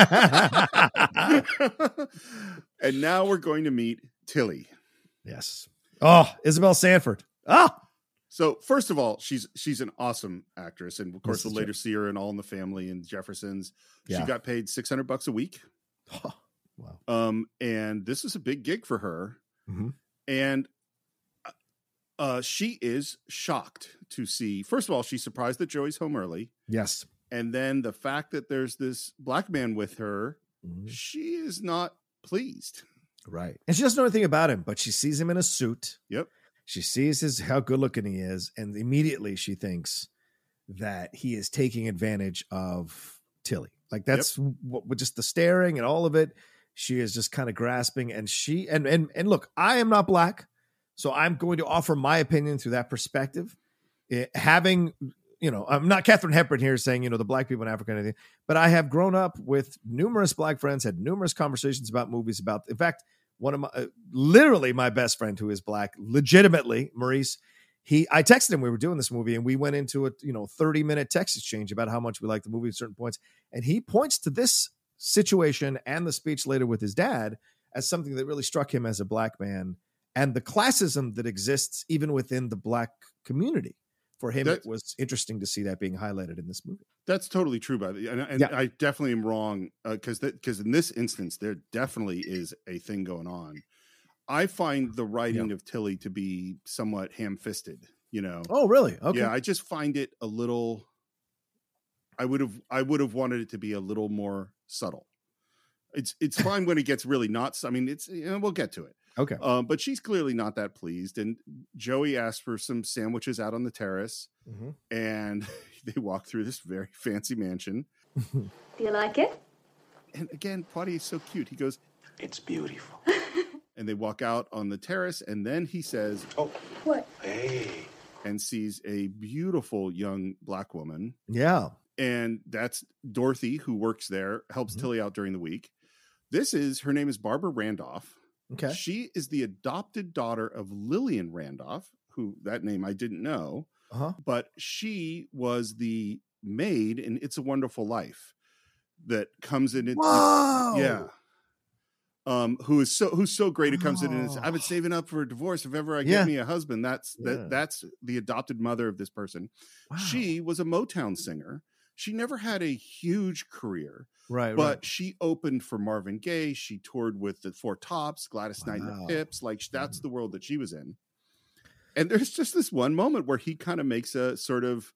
And now we're going to meet Tilly. Yes. Oh, Isabel Sanford. Ah. So first of all, she's she's an awesome actress, and of course we'll later true. see her in All in the Family and Jeffersons. Yeah. She got paid six hundred bucks a week. Oh, wow. Um, and this is a big gig for her. Mm-hmm. And uh, she is shocked to see. First of all, she's surprised that Joey's home early. Yes. And then the fact that there's this black man with her, mm-hmm. she is not pleased. Right. And she doesn't know anything about him, but she sees him in a suit. Yep. She sees his how good looking he is, and immediately she thinks that he is taking advantage of Tilly. Like that's yep. what with just the staring and all of it. She is just kind of grasping, and she and and and look, I am not black, so I'm going to offer my opinion through that perspective. It, having you know, I'm not Katharine Hepburn here saying, you know, the black people in Africa and anything, but I have grown up with numerous black friends, had numerous conversations about movies about, in fact, one of my, uh, literally my best friend who is black, legitimately, Maurice, he, I texted him, we were doing this movie and we went into a, you know, thirty minute text exchange about how much we like the movie at certain points. And he points to this situation and the speech later with his dad as something that really struck him as a black man and the classism that exists even within the black community. For him, that's, it was interesting to see that being highlighted in this movie. That's totally true, by the and, and yeah. I definitely am wrong because uh, because in this instance there definitely is a thing going on. I find the writing yeah. of Tilly to be somewhat ham-fisted. You know? Oh, really? Okay. Yeah, I just find it a little. I would have I would have wanted it to be a little more subtle. It's it's fine when it gets really nuts. I mean, it's you know, we'll get to it. Okay. Um, but she's clearly not that pleased. And Joey asks for some sandwiches out on the terrace. Mm-hmm. And they walk through this very fancy mansion. Do you like it? And again, Poitier is so cute. He goes, "It's beautiful." And they walk out on the terrace. And then he says, "Oh, what? Hey." And sees a beautiful young black woman. Yeah. And that's Dorothy, who works there, helps Mm-hmm. Tilly out during the week. This is, her name is Barbara Randolph. Okay. She is the adopted daughter of Lillian Randolph, who that name I didn't know, Uh-huh. but she was the maid in It's a Wonderful Life that comes in. It, Whoa! Yeah. Um, who is so who's so great? It comes in and Oh. says, I've been saving up for a divorce. If ever I Yeah. get me a husband, that's Yeah. that that's the adopted mother of this person. Wow. She was a Motown singer. She never had a huge career, Right, but right. she opened for Marvin Gaye. She toured with the Four Tops, Gladys Knight and Wow. the Pips. Like that's the world that she was in. And there's just this one moment where he kind of makes a sort of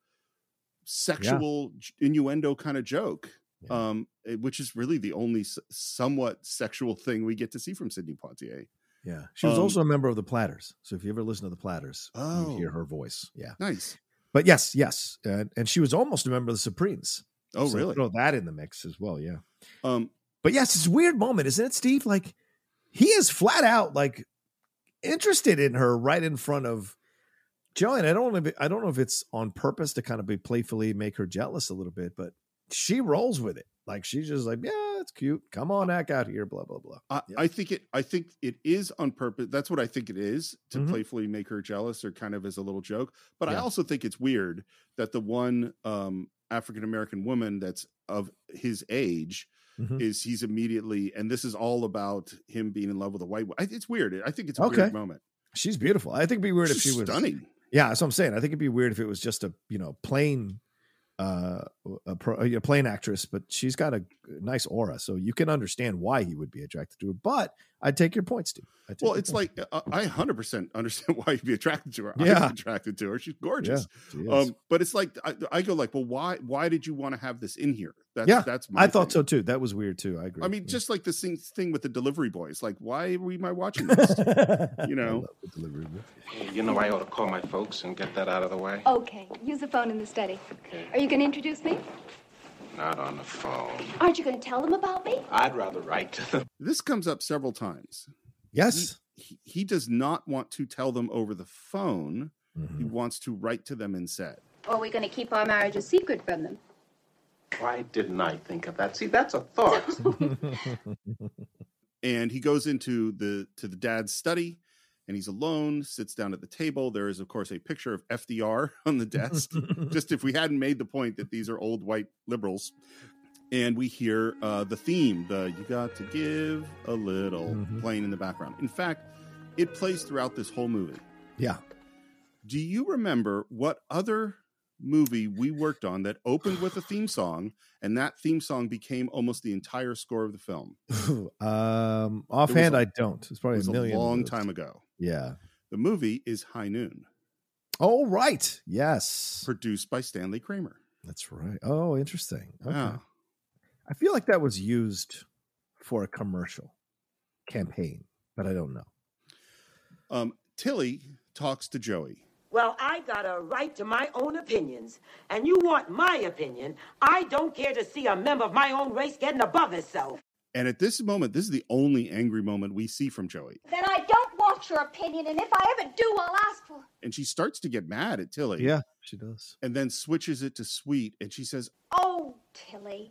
sexual j- innuendo kind of joke, Yeah. um, eh, which is really the only s- somewhat sexual thing we get to see from Sidney Poitier. Yeah. She was Um, also a member of the Platters. So if you ever listen to the Platters, Oh. you hear her voice. Yeah. Nice. But yes, yes. Uh, and she was almost a member of the Supremes. Oh, So really? Throw that in the mix as well. Yeah. Um, But yes, it's a weird moment, isn't it, Steve? Like he is flat out like interested in her right in front of Joey. And I don't know if it, I don't know if it's on purpose to kind of be playfully make her jealous a little bit, but she rolls with it. Like she's just like, yeah, it's cute. Come on, act out here. Blah blah blah. I, Yeah. I think it. I think it is on purpose. That's what I think it is to Mhm. playfully make her jealous, or kind of as a little joke. But I Yeah. also think it's weird that the one um, African American woman that's of his age Mhm. is he's immediately, and this is all about him being in love with a white. I, it's weird. I think it's a Okay. weird moment. She's beautiful. I think it'd be weird if She's she was stunning. Yeah, that's what I'm saying. I think it'd be weird if it was just a you know plain, uh, a, pro, a plain actress, but she's got a nice aura, so you can understand why he would be attracted to her. But I take your point, Steve. I take Well, your it's point. like uh, I one hundred percent understand why you'd be attracted to her. Yeah. I'm attracted to her. She's gorgeous. Yeah, she is. Um, but it's like I, I go like, well, why? Why did you want to have this in here? That's, yeah, that's. My I thought thing. so too. That was weird too. I agree. I mean, Yeah. just like this thing, thing with the delivery boys. Like, why are we am I watching this? You I know, love the delivery boy. Hey, you know, I ought to call my folks and get that out of the way. Okay, use the phone in the study. Are you going to introduce me? Not on the phone. Aren't you going to tell them about me? I'd rather write to them. this comes up several times. Yes. He, he does not want to tell them over the phone. He Mhm. wants to write to them instead. Or are we going to keep our marriage a secret from them? Why didn't I think of that? See, that's a thought. And he goes into the to the dad's study, and he's alone. Sits down at the table. There is, of course, a picture of F D R on the desk. Just if we hadn't made the point that these are old white liberals. And we hear uh, the theme, the "You Got to Give a Little," Mhm. playing in the background. In fact, it plays throughout this whole movie. Yeah. Do you remember what other movie we worked on that opened with a theme song, and that theme song became almost the entire score of the film? um, offhand, a- I don't. It's It probably was a a million. of long those. time ago. Yeah. The movie is High Noon, Oh, right. Yes. produced by Stanley Kramer. That's right. Oh, interesting. Okay. Yeah. I feel like that was used for a commercial campaign, but I don't know. Um, Tilly talks to Joey. Well, I got a right to my own opinions, and you want my opinion. I don't care to see a member of my own race getting above himself. And at this moment, this is the only angry moment we see from Joey. Then I don't want your opinion, and if I ever do, I'll ask for. And she starts to get mad at Tilly. Yeah, she does. And then switches it to sweet. And she says, Oh, Tilly.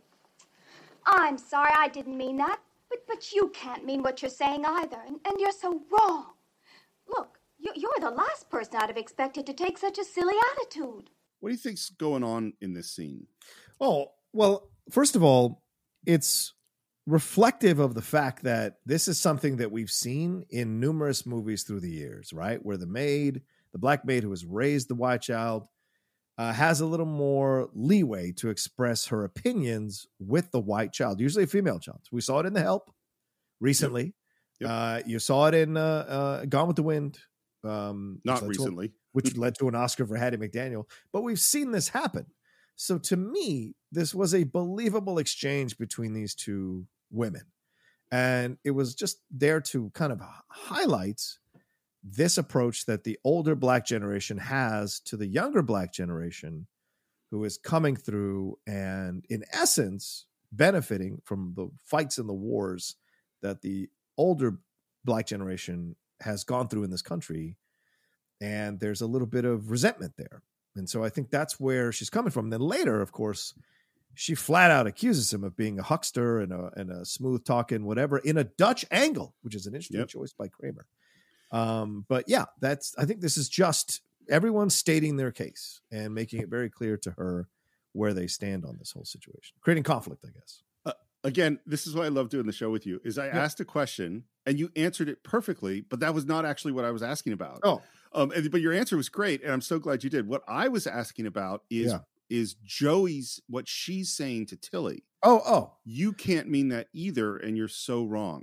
I'm sorry, I didn't mean that. But but you can't mean what you're saying either, and, and you're so wrong. Look, you, you're the last person I'd have expected to take such a silly attitude. what do you think's going on in this scene? Oh, well, first of all, it's reflective of the fact that this is something that we've seen in numerous movies through the years, right? Where the maid, the black maid who has raised the white child, uh, has a little more leeway to express her opinions with the white child, usually a female child. We saw it in The Help recently. Yep. Uh, you saw it in uh, uh, Gone with the Wind. Um, Not which led to a- recently. which led to an Oscar for Hattie McDaniel. But we've seen this happen. So to me, this was a believable exchange between these two women. And it was just there to kind of highlight this approach that the older Black generation has to the younger Black generation who is coming through and, in essence, benefiting from the fights and the wars that the older Black generation has gone through in this country. And there's a little bit of resentment there. And so I think that's where she's coming from. And then later, of course, she flat out accuses him of being a huckster and a, and a smooth talking, whatever, in a Dutch angle, which is an interesting yep. choice by Kramer. Um, but yeah, that's, I think this is just everyone stating their case and making it very clear to her where they stand on this whole situation, creating conflict, I guess. Uh, again, this is why I love doing the show with you is I yep. asked a question and you answered it perfectly, but that was not actually what I was asking about. Oh, um, and, but your answer was great. And I'm so glad you did. What I was asking about is, yeah. is Joey's, what she's saying to Tilly. Oh, oh, you can't mean that either. And you're so wrong.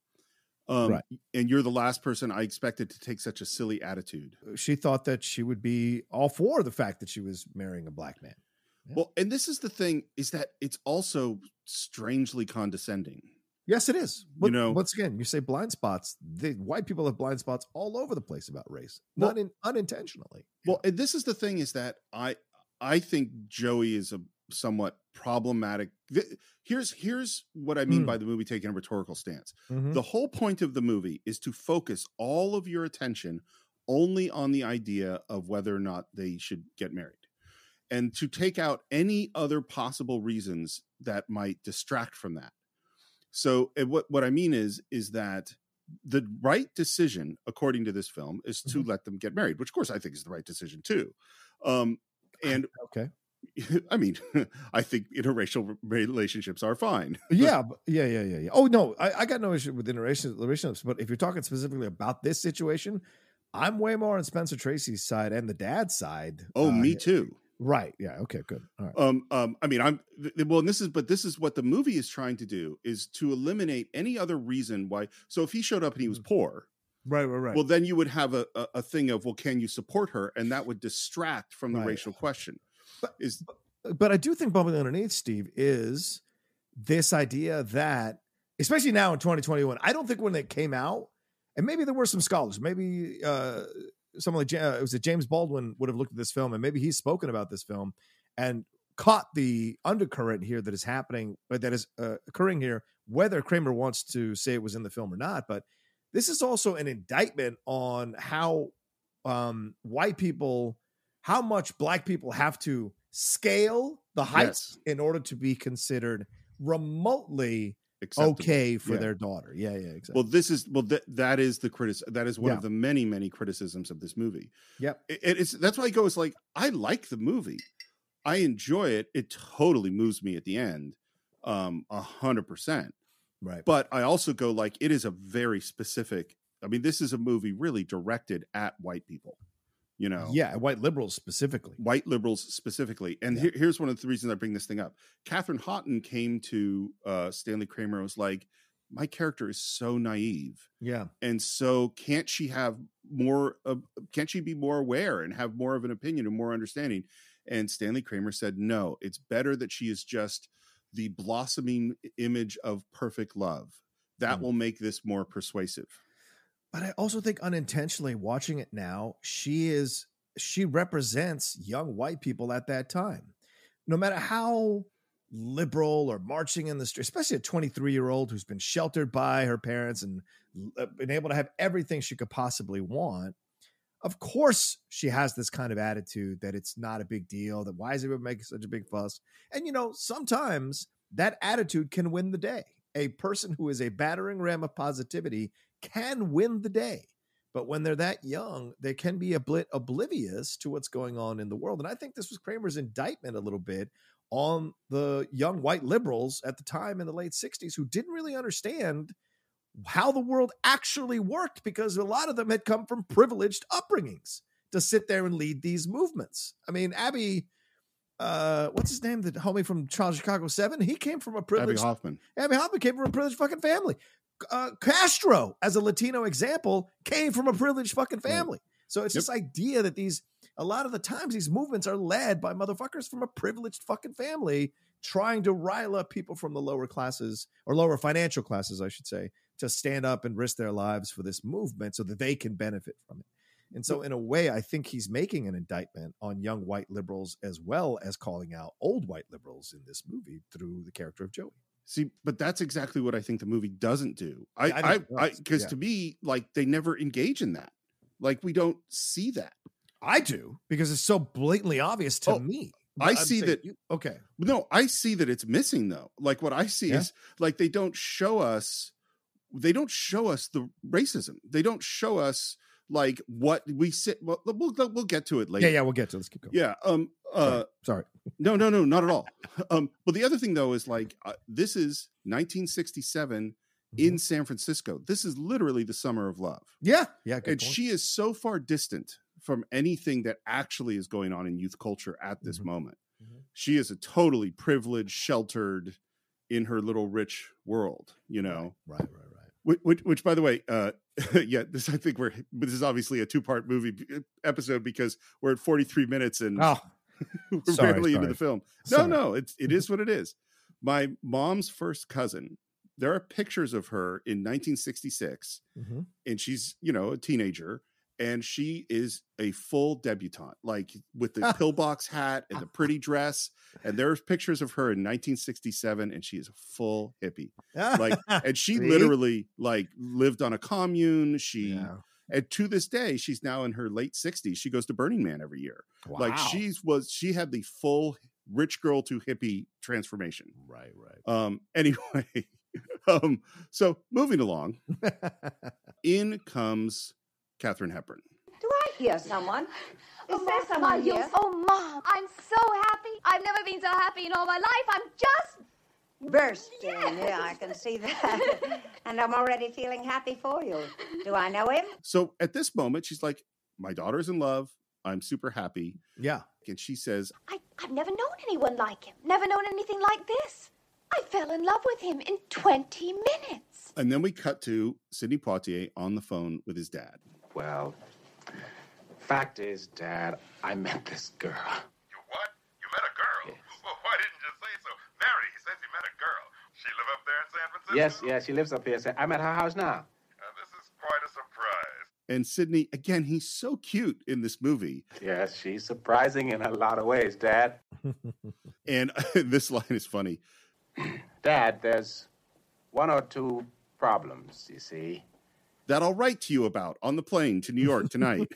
Um, right. And you're the last person I expected to take such a silly attitude. She thought that she would be all for the fact that she was marrying a Black man. Yeah. Well, and this is the thing is that it's also strangely condescending. Yes, it is. But, you know, once again, you say blind spots. The white people have blind spots all over the place about race, well, not in, unintentionally. Well, and this is the thing is that I, I think Joey is a somewhat problematic. Here's, here's what I mean mm. by the movie taking a rhetorical stance. Mm-hmm. The whole point of the movie is to focus all of your attention only on the idea of whether or not they should get married and to take out any other possible reasons that might distract from that. So what, what I mean is, is that the right decision, according to this film, is to mm-hmm. let them get married, which of course I think is the right decision too. Um, and okay. I mean, I think interracial relationships are fine. Yeah, yeah, yeah, yeah, yeah. Oh no, I, I got no issue with interracial relationships, but if you're talking specifically about this situation, I'm way more on Spencer Tracy's side and the dad's side. Oh, uh, me too. Right. Yeah. Okay. Good. All right. Um. Um. I mean, I'm well. And this is, but this is what the movie is trying to do is to eliminate any other reason why. So if he showed up and he was poor, right, right, right. Well, then you would have a a, a thing of, well, can you support her, and that would distract from the right. racial question. But is but, but I do think bubbling underneath, Steve, is this idea that, especially now in twenty twenty-one, I don't think when it came out, and maybe there were some scholars, maybe. uh Someone like uh, it was a James Baldwin would have looked at this film and maybe he's spoken about this film and caught the undercurrent here that is happening, but that is uh, occurring here, whether Kramer wants to say it was in the film or not. But this is also an indictment on how um, white people, how much Black people have to scale the heights yes. in order to be considered remotely acceptable. Okay for yeah. their daughter. Yeah, yeah, exactly. Well, this is well that that is the critic. That is one yeah. of the many many criticisms of this movie. Yep, it, it's that's why I go. It's like I like the movie, I enjoy it. It totally moves me at the end, um, a hundred percent. Right. But I also go like it is a very specific. I mean, this is a movie really directed at white people. You know, yeah, white liberals specifically. White liberals specifically. And yeah. here, here's one of the reasons I bring this thing up. Catherine Houghton came to uh, Stanley Kramer and was like, my character is so naive. Yeah. And so can't she have more, uh, can't she be more aware and have more of an opinion and more understanding? And Stanley Kramer said, no, it's better that she is just the blossoming image of perfect love. That mm. will make this more persuasive. But I also think unintentionally watching it now, she is she represents young white people at that time. No matter how liberal or marching in the street, especially a twenty-three year old who's been sheltered by her parents and been able to have everything she could possibly want. Of course, she has this kind of attitude that it's not a big deal, that why is everyone making such a big fuss? And, you know, sometimes that attitude can win the day. A person who is a battering ram of positivity can win the day. But when they're that young, they can be a bit oblivious to what's going on in the world. And I think this was Kramer's indictment a little bit on the young white liberals at the time in the late sixties who didn't really understand how the world actually worked, because a lot of them had come from privileged upbringings to sit there and lead these movements. I mean, Abby, uh, what's his name? The homie from Chicago seven. He came from a privileged. Abby Hoffman. Abby Hoffman came from a privileged fucking family. Uh, Castro, as a Latino example, came from a privileged fucking family. Right. So it's yep. this idea that these, a lot of the times, these movements are led by motherfuckers from a privileged fucking family trying to rile up people from the lower classes or lower financial classes, I should say, to stand up and risk their lives for this movement so that they can benefit from it. And so in a way, I think he's making an indictment on young white liberals as well as calling out old white liberals in this movie through the character of Joey. See, but that's exactly what I think the movie doesn't do. I, Yeah, I I, think it I, does. because Yeah. to me, like they never engage in that. Like we don't see that. I do, because it's so blatantly obvious to Oh, me. I I'm see saying that. you- okay. No, I see that it's missing though. Like what I see Yeah. is like they don't show us. They don't show us the racism. They don't show us like what we sit. Well, we'll we'll get to it later. Yeah, yeah, we'll get to it. Let's keep going. Yeah. Um. Uh. Sorry. No, no, no, not at all. Um. But the other thing though is like uh, this is nineteen sixty-seven Mm-hmm. in San Francisco. This is literally the summer of love. Yeah. Yeah. Good And point. she is so far distant from anything that actually is going on in youth culture at this Mm-hmm. moment. She is a totally privileged, sheltered in her little rich world, you know? Right, right, right. Which, which, which by the way, uh, yeah, this, I think we're, this is obviously a two part movie b- episode because we're at forty-three minutes and Oh, we're sorry, barely into sorry. the film. No, Sorry. no, it's, it is what it is. My mom's first cousin, there are pictures of her in nineteen sixty-six Mm-hmm. and she's, you know, a teenager and she is a full debutante, like with the pillbox hat and the pretty dress. And there's pictures of her in nineteen sixty-seven and she is a full hippie. Like, and she See? literally like lived on a commune. She, Yeah. and to this day, she's now in her late sixties. She goes to Burning Man every year. Like Wow. she's was, she had the full rich girl to hippie transformation. Right, right. Um, anyway, um, so moving along, in comes Katharine Hepburn. Do I hear someone? Is Oh, there Mom, someone you're- here? Oh, Mom, I'm so happy. I've never been so happy in all my life. I'm just Bursting. Yeah, I can see that. And I'm already feeling happy for you. Do I know him? So at this moment, she's like, my daughter's in love. I'm super happy. Yeah. And she says, I, I've never known anyone like him. Never known anything like this. I fell in love with him in twenty minutes. and then we cut to Sidney Poitier on the phone with his dad. Well, fact is, Dad, I met this girl. You what? You met a girl? Well, why didn't you say so? Mary, he says you met a girl. She live up there in San Francisco? Yes, yes, she lives up here. I'm at her house now. Uh, this is quite a surprise. And Sidney, again, he's so cute in this movie. Yes, she's surprising in a lot of ways, Dad. And this line is funny. Dad, there's one or two problems, you see. That I'll write to you about on the plane to New York tonight.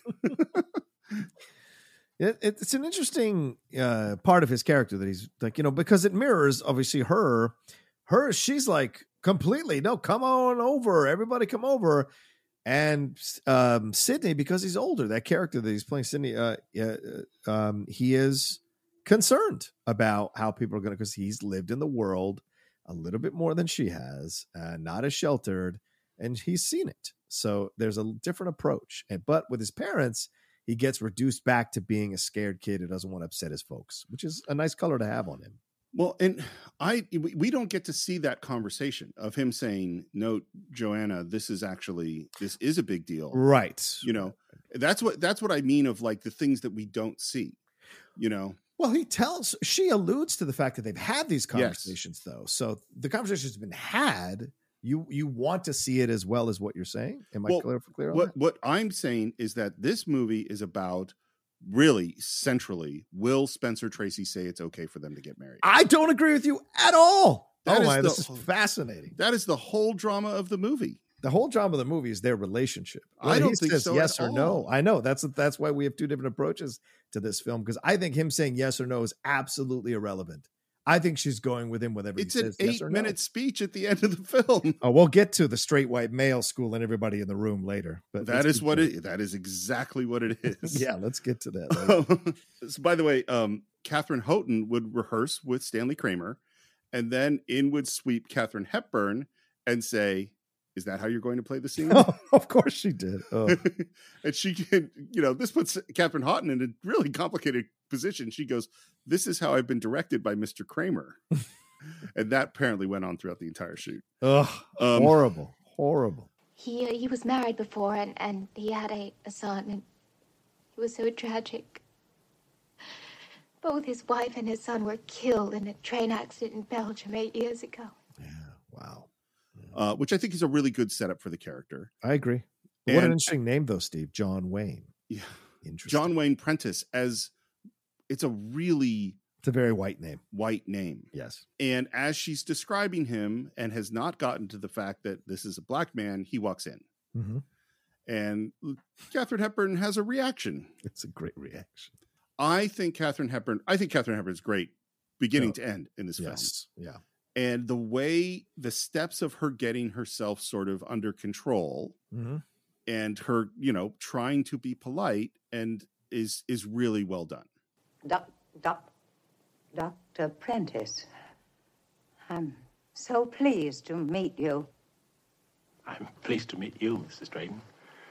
It, it's an interesting uh, part of his character that he's like, you know, because it mirrors obviously her, her, she's like completely, no, come on over. Everybody come over. And um, Sidney, because he's older, that character that he's playing, Sidney, uh, uh, um, he is concerned about how people are going to, because he's lived in the world a little bit more than she has, uh, not as sheltered, and he's seen it. So there's a different approach. And but with his parents, he gets reduced back to being a scared kid who doesn't want to upset his folks, which is a nice color to have on him. Well, and I we we don't get to see that conversation of him saying, "No, Joanna, this is actually this is a big deal." Right. You know, that's what that's what I mean of like the things that we don't see. You know. Well, he tells, she alludes to the fact that they've had these conversations, yes. though. So the conversation's been had. You you want to see it as well as what you're saying? Am I well, clear, clear on what, that? What I'm saying is that this movie is about really centrally, will Spencer Tracy say it's okay for them to get married? I don't agree with you at all. That oh is my, the, this is fascinating. That is the whole drama of the movie. The whole drama of the movie is their relationship. Well, I don't he think says so yes at or no. all. I know that's that's why we have two different approaches to this film, because I think him saying yes or no is absolutely irrelevant. I think she's going with him whenever it's he an says yes or no. eight-minute speech at the end of the film. Oh, we'll get to the straight white male school and everybody in the room later. But that is what it. That is exactly what it is. Yeah, let's get to that later. So, by the way, um, Katherine Houghton would rehearse with Stanley Kramer, and then in would sweep Katharine Hepburn and say, "Is that how you're going to play the scene?" Oh, of course she did. Oh. And she can, you know, this puts Katherine Houghton in a really complicated position. She goes, "This is how I've been directed by Mister Kramer." And that apparently went on throughout the entire shoot. Ugh, Um, horrible, horrible. He uh, he was married before, and, and he had a, a son, and it was so tragic. Both his wife and his son were killed in a train accident in Belgium eight years ago. Wow. Uh, which I think is a really good setup for the character. I agree. And, what an interesting name, though, Steve. John Wayne. Yeah. Interesting. John Wayne Prentice, as it's a really... It's a very white name. White name. Yes. And as she's describing him and has not gotten to the fact that this is a black man, he walks in. Mm-hmm. And Katharine Hepburn has a reaction. It's a great reaction. I think Katharine Hepburn, I think Katharine Hepburn is great beginning No. to end in this Yes. film. Yeah. And the way, the steps of her getting herself sort of under control Mm-hmm. and her, you know, trying to be polite and is is really well done. Doc, doc, Doctor Prentice, I'm so pleased to meet you. I'm pleased to meet you, Missus Drayton.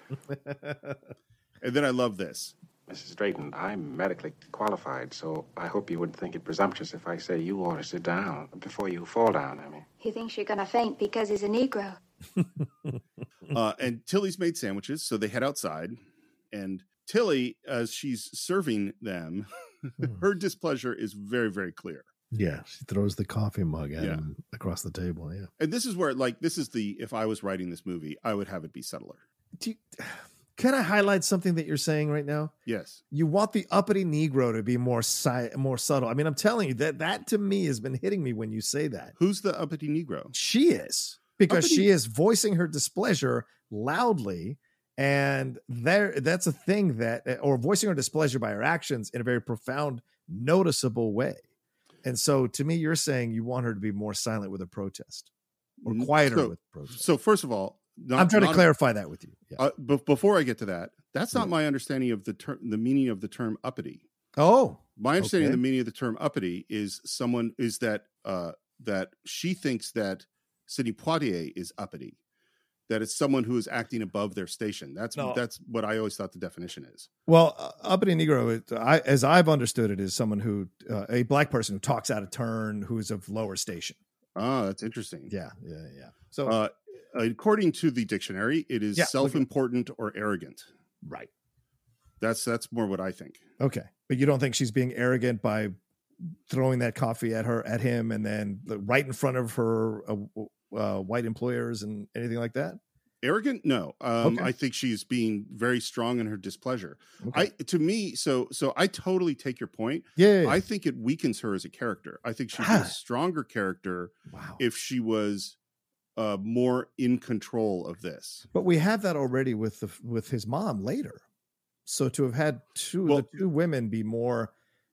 And then I love this. Missus Drayton, I'm medically qualified, so I hope you wouldn't think it presumptuous if I say you ought to sit down before you fall down, I mean. He thinks you're gonna faint because he's a Negro. uh, and Tilly's made sandwiches, so they head outside. And Tilly, as she's serving them, her displeasure is very, very clear. Yeah, she throws the coffee mug at Yeah. him across the table. Yeah. And this is where, like, this is the, if I was writing this movie, I would have it be subtler. Do you, can I highlight something that you're saying right now? Yes. You want the uppity Negro to be more si- more subtle. I mean, I'm telling you that that to me has been hitting me when you say that. Who's the uppity Negro? She is, because Uppity- she is voicing her displeasure loudly, and there that's a thing that, or voicing her displeasure by her actions in a very profound, noticeable way. And so, to me, you're saying you want her to be more silent with a protest, or quieter So- with protest. So, first of all, not, I'm trying to not- clarify that with you. Yeah. Uh, be- before I get to that, that's not my understanding of the term, the meaning of the term uppity. Oh, My understanding okay. of the meaning of the term uppity is someone is that uh, that she thinks that Sidney Poitier is uppity, that it's someone who is acting above their station. That's No. that's what I always thought the definition is. Well, uh, uppity Negro, it, I, as I've understood it, is someone who, uh, a black person who talks out of turn, who is of lower station. Ah, that's interesting. Yeah, yeah, yeah. So, Uh, according to the dictionary, it is Yeah, look at- self-important or arrogant. right. That's that's more what I think. Okay, but you don't think she's being arrogant by throwing that coffee at her, at him, and then like, right in front of her uh, uh, white employers and anything like that? Arrogant? No. Um, Okay. I think she's being very strong in her displeasure. Okay. I to me, so so I totally take your point. Yeah, yeah, yeah. I think it weakens her as a character. I think she'd be Ah. a stronger character Wow. if she was uh, more in control of this. But we have that already with the with his mom later. So to have had two Well- the two women be more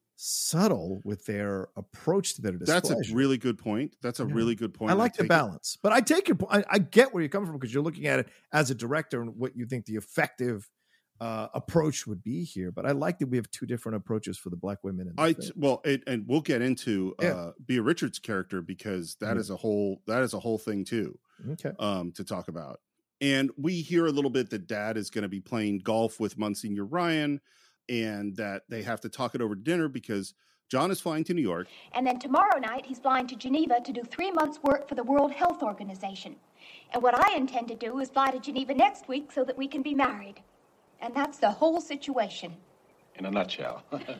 subtle with their approach to their That's displeasure. a really good point. That's a Yeah. really good point. I like the take it. balance, but I take your point. I, I get where you're coming from because you're looking at it as a director and what you think the effective uh, approach would be here. But I like that we have two different approaches for the black women. In the I film. well, it, and we'll get into Yeah. uh, Bea Richards' character because that Mhm. is a whole that is a whole thing too. Okay. um, to talk about. And we hear a little bit that Dad is going to be playing golf with Monsignor Ryan and that they have to talk it over dinner because John is flying to New York. And then tomorrow night, he's flying to Geneva to do three months' work for the World Health Organization. And what I intend to do is fly to Geneva next week so that we can be married. And that's the whole situation. In a nutshell.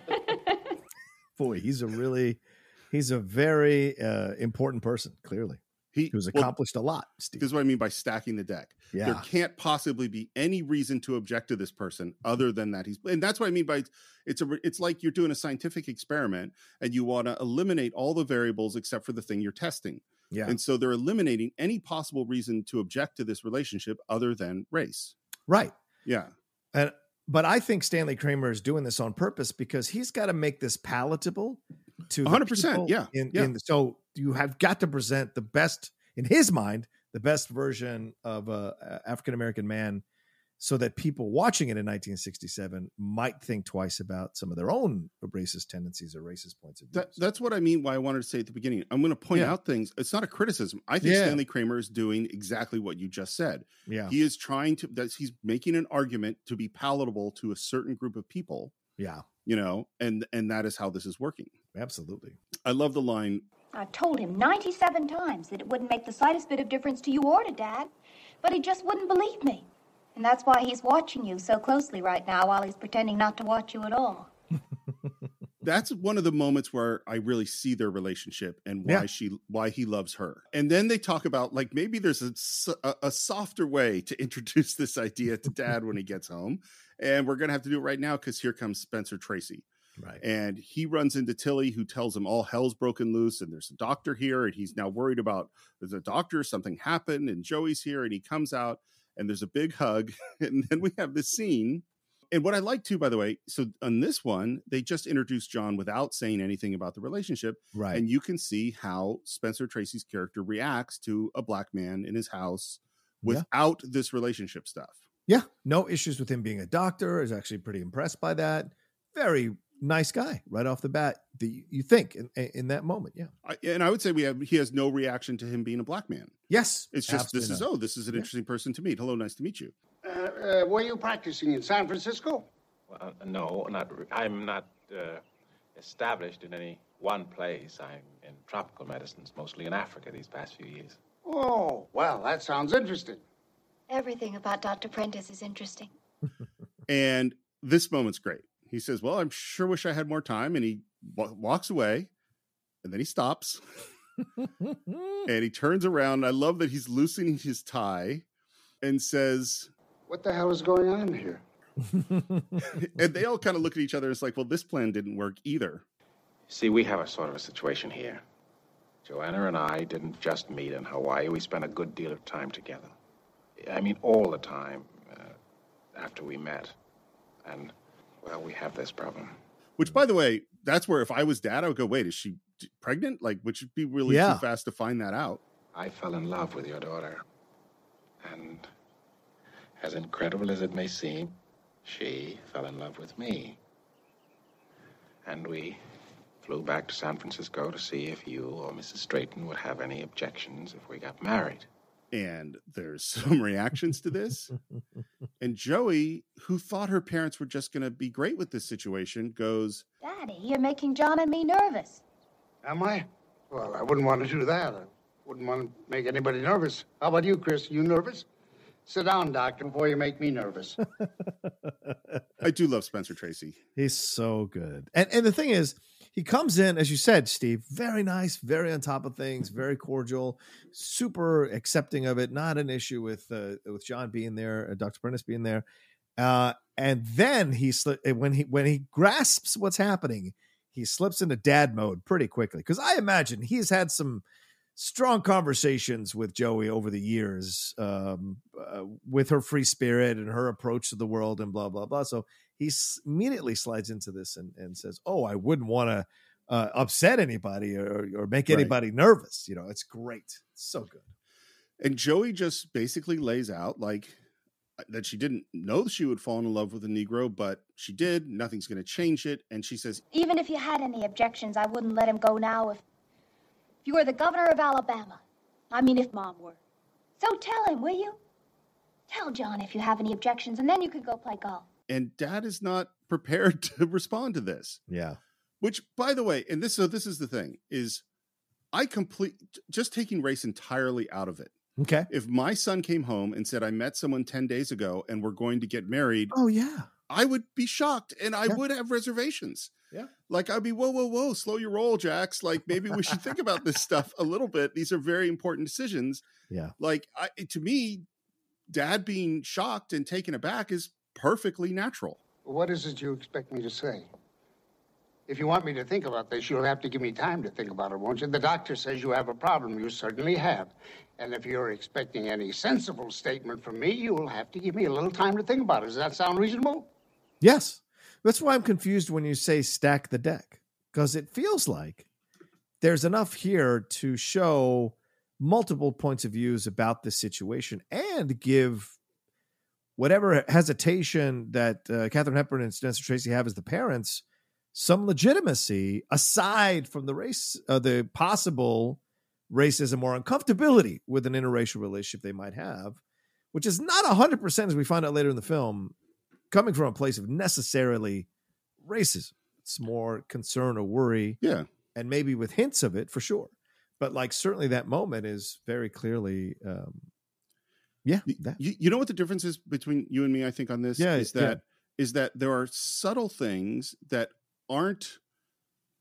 Boy, he's a really, he's a very uh, important person. Clearly, He who's well, accomplished a lot. Steve. This is what I mean by stacking the deck. Yeah. There can't possibly be any reason to object to this person other than that he's, and that's what I mean by it's a, it's like you're doing a scientific experiment and you want to eliminate all the variables except for the thing you're testing. Yeah. And so they're eliminating any possible reason to object to this relationship other than race. Right. Yeah. And but I think Stanley Kramer is doing this on purpose because he's got to make this palatable to the one hundred percent, people yeah, In, yeah. in so you have got to present the best in his mind, the best version of a African American man, so that people watching it in nineteen sixty-seven might think twice about some of their own racist tendencies or racist points of view. That, that's what I mean. Why I wanted to say at the beginning. I'm going to point Yeah. out things. It's not a criticism. I think Yeah. Stanley Kramer is doing exactly what you just said. Yeah. He is trying to. That he's making an argument to be palatable to a certain group of people. Yeah. You know, and and that is how this is working. Absolutely. I love the line. I've told him ninety-seven times that it wouldn't make the slightest bit of difference to you or to Dad, but he just wouldn't believe me. And that's why he's watching you so closely right now while he's pretending not to watch you at all. That's one of the moments where I really see their relationship and why Yeah. she, why he loves her. And then they talk about like maybe there's a, s- a- a softer way to introduce this idea to Dad when he gets home, and we're gonna have to do it right now because here comes Spencer Tracy. Right. And he runs into Tilly, who tells him all hell's broken loose and there's a doctor here. And he's now worried about there's a doctor, something happened, and Joey's here. And he comes out and there's a big hug. And then we have this scene. And what I like too, by the way, so on this one, they just introduced John without saying anything about the relationship. Right. And you can see how Spencer Tracy's character reacts to a black man in his house without this relationship stuff. Yeah. No issues with him being a doctor. Is actually pretty impressed by that. Very nice guy right off the bat. The, you think in, in that moment. Yeah. I, and I would say we have, he has no reaction to him being a black man. Yes. It's just, this absolutely is, not. oh, this is an Yeah. interesting person to meet. Hello, nice to meet you. Uh, uh, were you practicing in San Francisco? Well, no, not. re- I'm not uh, established in any one place. I'm in tropical medicines, mostly in Africa these past few years. Oh, well, that sounds interesting. Everything about Doctor Prentice is interesting. And this moment's great. He says, well, I'm sure wish I had more time. And he wa- walks away and then he stops and he turns around. I love that he's loosening his tie and says, What the hell is going on here? and they all kind of look at each other. It's like, well, this plan didn't work either. See, we have a sort of a situation here. Joanna and I didn't just meet in Hawaii. We spent a good deal of time together. I mean, all the time uh, after we met. And, well, we have this problem. Which, by the way, that's where if I was Dad, I would go, wait, is she d- pregnant? Like, which would be really Yeah. too fast to find that out. I fell in love with your daughter. And as incredible as it may seem, she fell in love with me. And we flew back to San Francisco to see if you or Missus Straighton would have any objections if we got married. And there's some reactions to this. And Joey, who thought her parents were just going to be great with this situation, goes, Daddy, you're making John and me nervous. Am I? Well, I wouldn't want to do that. I wouldn't want to make anybody nervous. How about you, Chris? You nervous? Sit down, doctor, before you make me nervous. I do love Spencer Tracy. He's so good. And and the thing is, he comes in, as you said, Steve, very nice, very on top of things, very cordial, super accepting of it. Not an issue with uh, with John being there, uh, Doctor Prentice being there. Uh, and then he sli- when he when he grasps what's happening, he slips into dad mode pretty quickly. Because I imagine he's had some strong conversations with Joey over the years, um, uh, with her free spirit and her approach to the world and blah, blah, blah. So he s- immediately slides into this and, and says, oh, I wouldn't want to uh, upset anybody or, or make Right. anybody nervous. You know, it's great. It's so good. And Joey just basically lays out like that she didn't know she would fall in love with a Negro, but she did. Nothing's going to change it. And she says, Even if you had any objections, I wouldn't let him go now if, if you were the governor of Alabama. I mean, if Mom were. So tell him, will you? Tell John if you have any objections, and then you could go play golf. and Dad is not prepared to respond to this. Yeah. Which, by the way, and this so this is the thing, is I complete just taking race entirely out of it. Okay. If my son came home and said, I met someone ten days ago and we're going to get married. Oh, yeah. I would be shocked and I Yeah. would have reservations. Yeah. Like I'd be, whoa, whoa, whoa, slow your roll, Jax. Like maybe we should think about this stuff a little bit. These are very important decisions. Yeah. Like I, to me, Dad being shocked and taken aback is perfectly natural. What is it you expect me to say? If you want me to think about this, you'll have to give me time to think about it, won't you? The doctor says you have a problem. You certainly have. And if you're expecting any sensible statement from me, you will have to give me a little time to think about it. Does that sound reasonable? Yes. That's why I'm confused when you say stack the deck, because it feels like there's enough here to show multiple points of views about this situation and give whatever hesitation that uh, Katharine Hepburn and Spencer Tracy have as the parents some legitimacy aside from the race, uh, the possible racism or uncomfortability with an interracial relationship they might have, which is not one hundred percent, as we find out later in the film, coming from a place of necessarily racism. It's more concern or worry. Yeah. And maybe with hints of it for sure. But like certainly that moment is very clearly, um, yeah. That. You, you know what the difference is between you and me, I think, on this? Yeah, is that yeah. is that there are subtle things that aren't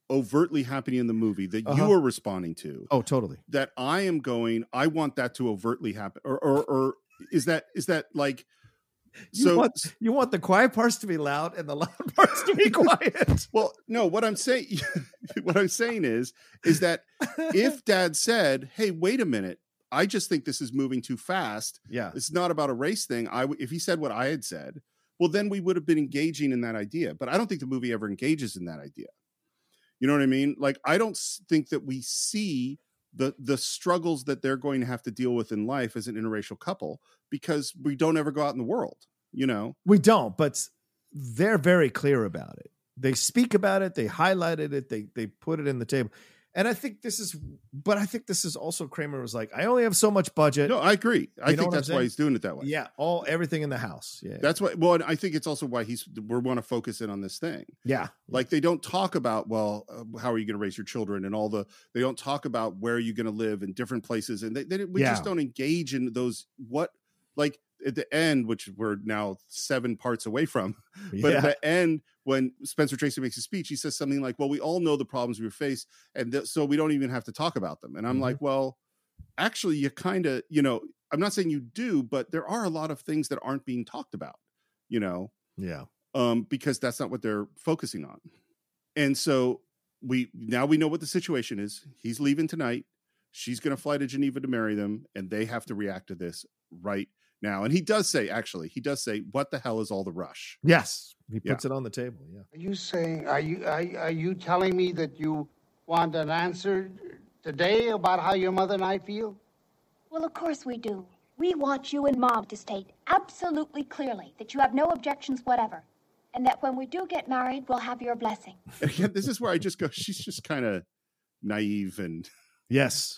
overtly happening in the movie that Uh-huh. you are responding to. Oh, totally. That I am going, I want that to overtly happen. Or or, or is that is that like You so want you want the quiet parts to be loud and the loud parts to be quiet. well, no, what I'm saying what I'm saying is is that if Dad said, "Hey, wait a minute. I just think this is moving too fast. Yeah. It's not about a race thing." I w- if he said what I had said, well, then we would have been engaging in that idea. But I don't think the movie ever engages in that idea. You know what I mean? Like, I don't s- think that we see the the struggles that they're going to have to deal with in life as an interracial couple because we don't ever go out in the world, you know? We don't, but they're very clear about it. They speak about it. They highlighted it. They they put it in the table. And I think this is, but I think this is also Kramer was like, I only have so much budget. No, I agree. I You know think what I'm that's why saying? he's doing it that way. Yeah, all everything in the house. Yeah, That's why. Well, and I think it's also why he's. We want to focus in on this thing. yeah, Like they don't talk about, well, uh, how are you going to raise your children and all the. They don't talk about where are you going to live in different places, and they, they we Yeah. just don't engage in those. What like at the end, which we're now seven parts away from, but Yeah. at the end when Spencer Tracy makes a speech, he says something like, "Well, we all know the problems we face, and th- so we don't even have to talk about them." And I'm Mhm. like, well, actually, you kind of, you know, I'm not saying you do, but there are a lot of things that aren't being talked about, you know. yeah. um, because that's not what they're focusing on. And so we now we know what the situation is. He's leaving tonight. She's going to fly to Geneva to marry them, and they have to react to this right now. And he does say, actually, he does say, "What the hell is all the rush?" Yes, he Yeah. puts it on the table. Yeah. Are you saying, are you, are, are you telling me that you want an answer today about how your mother and I feel? Well, of course we do. We want you and Mom to state absolutely clearly that you have no objections whatever, and that when we do get married, we'll have your blessing. And again, this is where I just go, she's just kind of naive and Yes.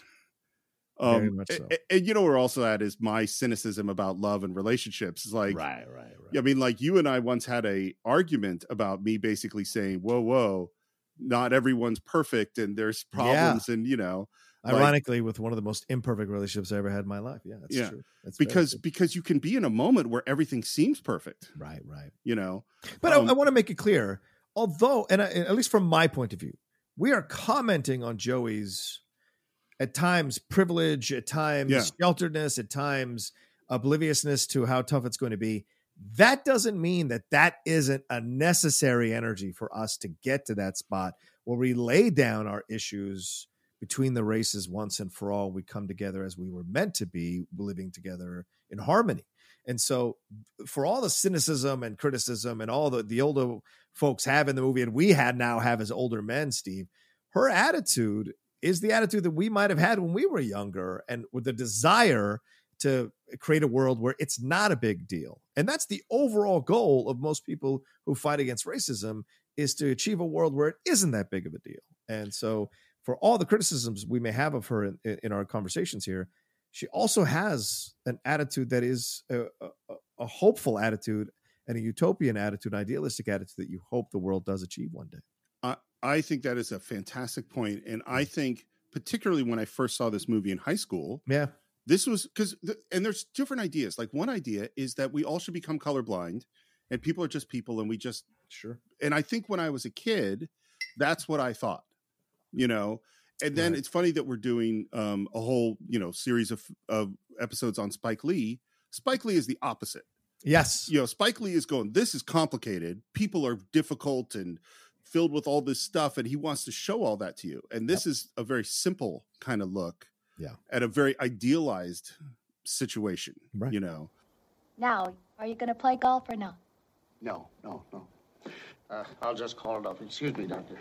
Very um much so. and, and you know where we're also at is my cynicism about love and relationships. It's like right, right, right. I mean, like you and I once had a argument about me basically saying, "Whoa, whoa, not everyone's perfect, and there's problems," and you know, like- Ironically, with one of the most imperfect relationships I ever had in my life. Yeah, that's yeah, true. That's very because true. because you can be in a moment where everything seems perfect, right, right. you know. But Um, I, I want to make it clear, although, and I, at least from my point of view, we are commenting on Joey's at times privilege, at times Yeah. shelteredness, at times obliviousness to how tough it's going to be. That doesn't mean that that isn't a necessary energy for us to get to that spot where we lay down our issues between the races once and for all. We come together as we were meant to be, living together in harmony. And so for all the cynicism and criticism and all the, the older folks have in the movie, and we had now have as older men, Steve, her attitude is the attitude that we might have had when we were younger, and with the desire to create a world where it's not a big deal. And that's the overall goal of most people who fight against racism, is to achieve a world where it isn't that big of a deal. And so for all the criticisms we may have of her in, in our conversations here, she also has an attitude that is a, a, a hopeful attitude and a utopian attitude, idealistic attitude that you hope the world does achieve one day. I I think that is a fantastic point, and I think particularly when I first saw this movie in high school, Yeah. this was because the, and there's different ideas. Like one idea is that we all should become colorblind, and people are just people, and we just Sure. and I think when I was a kid, that's what I thought, you know. And then Right. it's funny that we're doing um, a whole, you know, series of of episodes on Spike Lee. Spike Lee is the opposite. Yes. You know, Spike Lee is going, this is complicated. People are difficult and filled with all this stuff, and he wants to show all that to you. And this is a very simple kind of look Yeah. at a very idealized situation, Right. you know. Now, are you going to play golf or not? No, no, no. Uh, I'll just call it off. Excuse me, Doctor.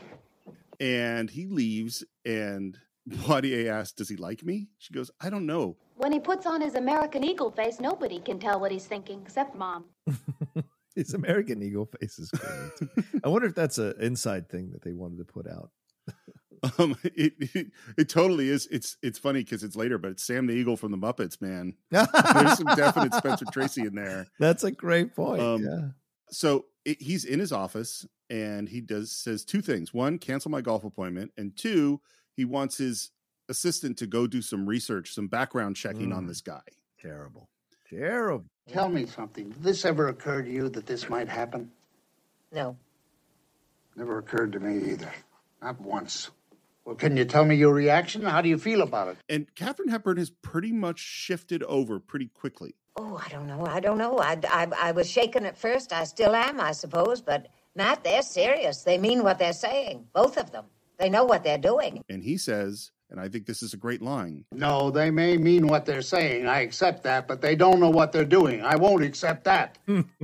And he leaves, and Poitier asks, does he like me? She goes, I don't know. When he puts on his American Eagle face, nobody can tell what he's thinking except Mom. His American Eagle face is great. I wonder if that's an inside thing that they wanted to put out. Um, it, it it totally is. It's it's funny because it's later, but it's Sam the Eagle from the Muppets, man. There's some definite Spencer Tracy in there. That's a great point. Um, yeah. So it, he's in his office, and he does says two things: one, cancel my golf appointment, and two, he wants his assistant to go do some research, some background checking on Mm. this guy. Terrible. Terrible. Tell me something. Did this ever occur to you that this might happen? No. Never occurred to me either. Not once. Well, can you tell me your reaction? How do you feel about it? And Katharine Hepburn has pretty much shifted over pretty quickly. Oh, I don't know. I don't know. I, I, I was shaken at first. I still am, I suppose. But, Matt, they're serious. They mean what they're saying. Both of them. They know what they're doing. And he says, and I think this is a great line. No, they may mean what they're saying. I accept that, but they don't know what they're doing. I won't accept that.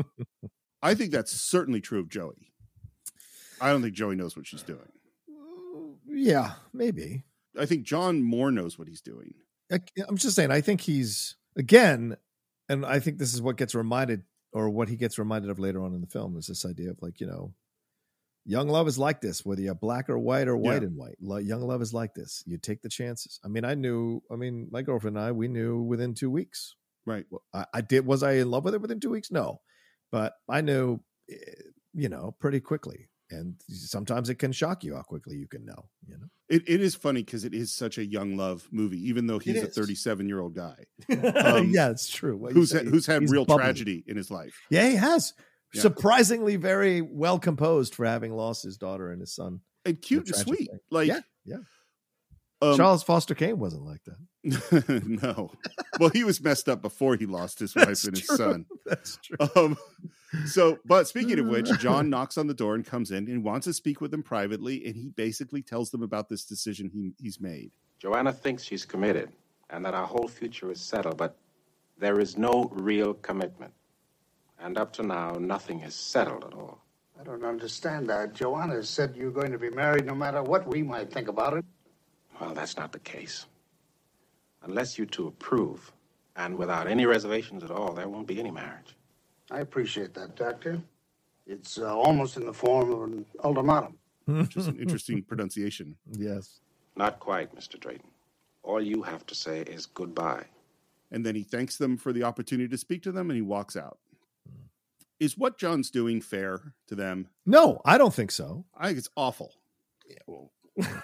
I think that's certainly true of Joey. I don't think Joey knows what she's doing. Yeah, maybe. I think John more knows what he's doing. I, I'm just saying, I think he's, again, and I think this is what gets reminded, or what he gets reminded of later on in the film, is this idea of like, you know, young love is like this, whether you're black or white or white Yeah. and white. Lo- Young love is like this. You take the chances. I mean, I knew, I mean, my girlfriend and I, we knew within two weeks. Right. Well, I, I did. Was I in love with her within two weeks? No. But I knew, eh, you know, pretty quickly. And sometimes it can shock you how quickly you can know, you know? It It is funny because it is such a young love movie, even though he's It a is. thirty-seven-year-old guy. Yeah, it's true. What you Who's, say, who's had he's real bubbly. tragedy in his life. Yeah, he has. Yeah. Surprisingly very well composed for having lost his daughter and his son. And cute The and tragic sweet. thing. Like, yeah, yeah. um, Charles Foster Kane wasn't like that. no. Well, he was messed up before he lost his wife That's and his true. son. That's true. Um, so, but speaking of which, John knocks on the door and comes in and wants to speak with them privately. And he basically tells them about this decision he, he's made. Joanna thinks she's committed and that our whole future is settled, but there is no real commitment. And up to now, nothing is settled at all. I don't understand that. Joanna said you're going to be married no matter what we might think about it. Well, that's not the case. Unless you two approve, and without any reservations at all, there won't be any marriage. I appreciate that, Doctor. It's uh, almost in the form of an ultimatum. Which is an interesting pronunciation. Yes. Not quite, Mister Drayton. All you have to say is goodbye. And then he thanks them for the opportunity to speak to them and he walks out. Is what John's doing fair to them? No, I don't think so. I think it's awful. Yeah, well,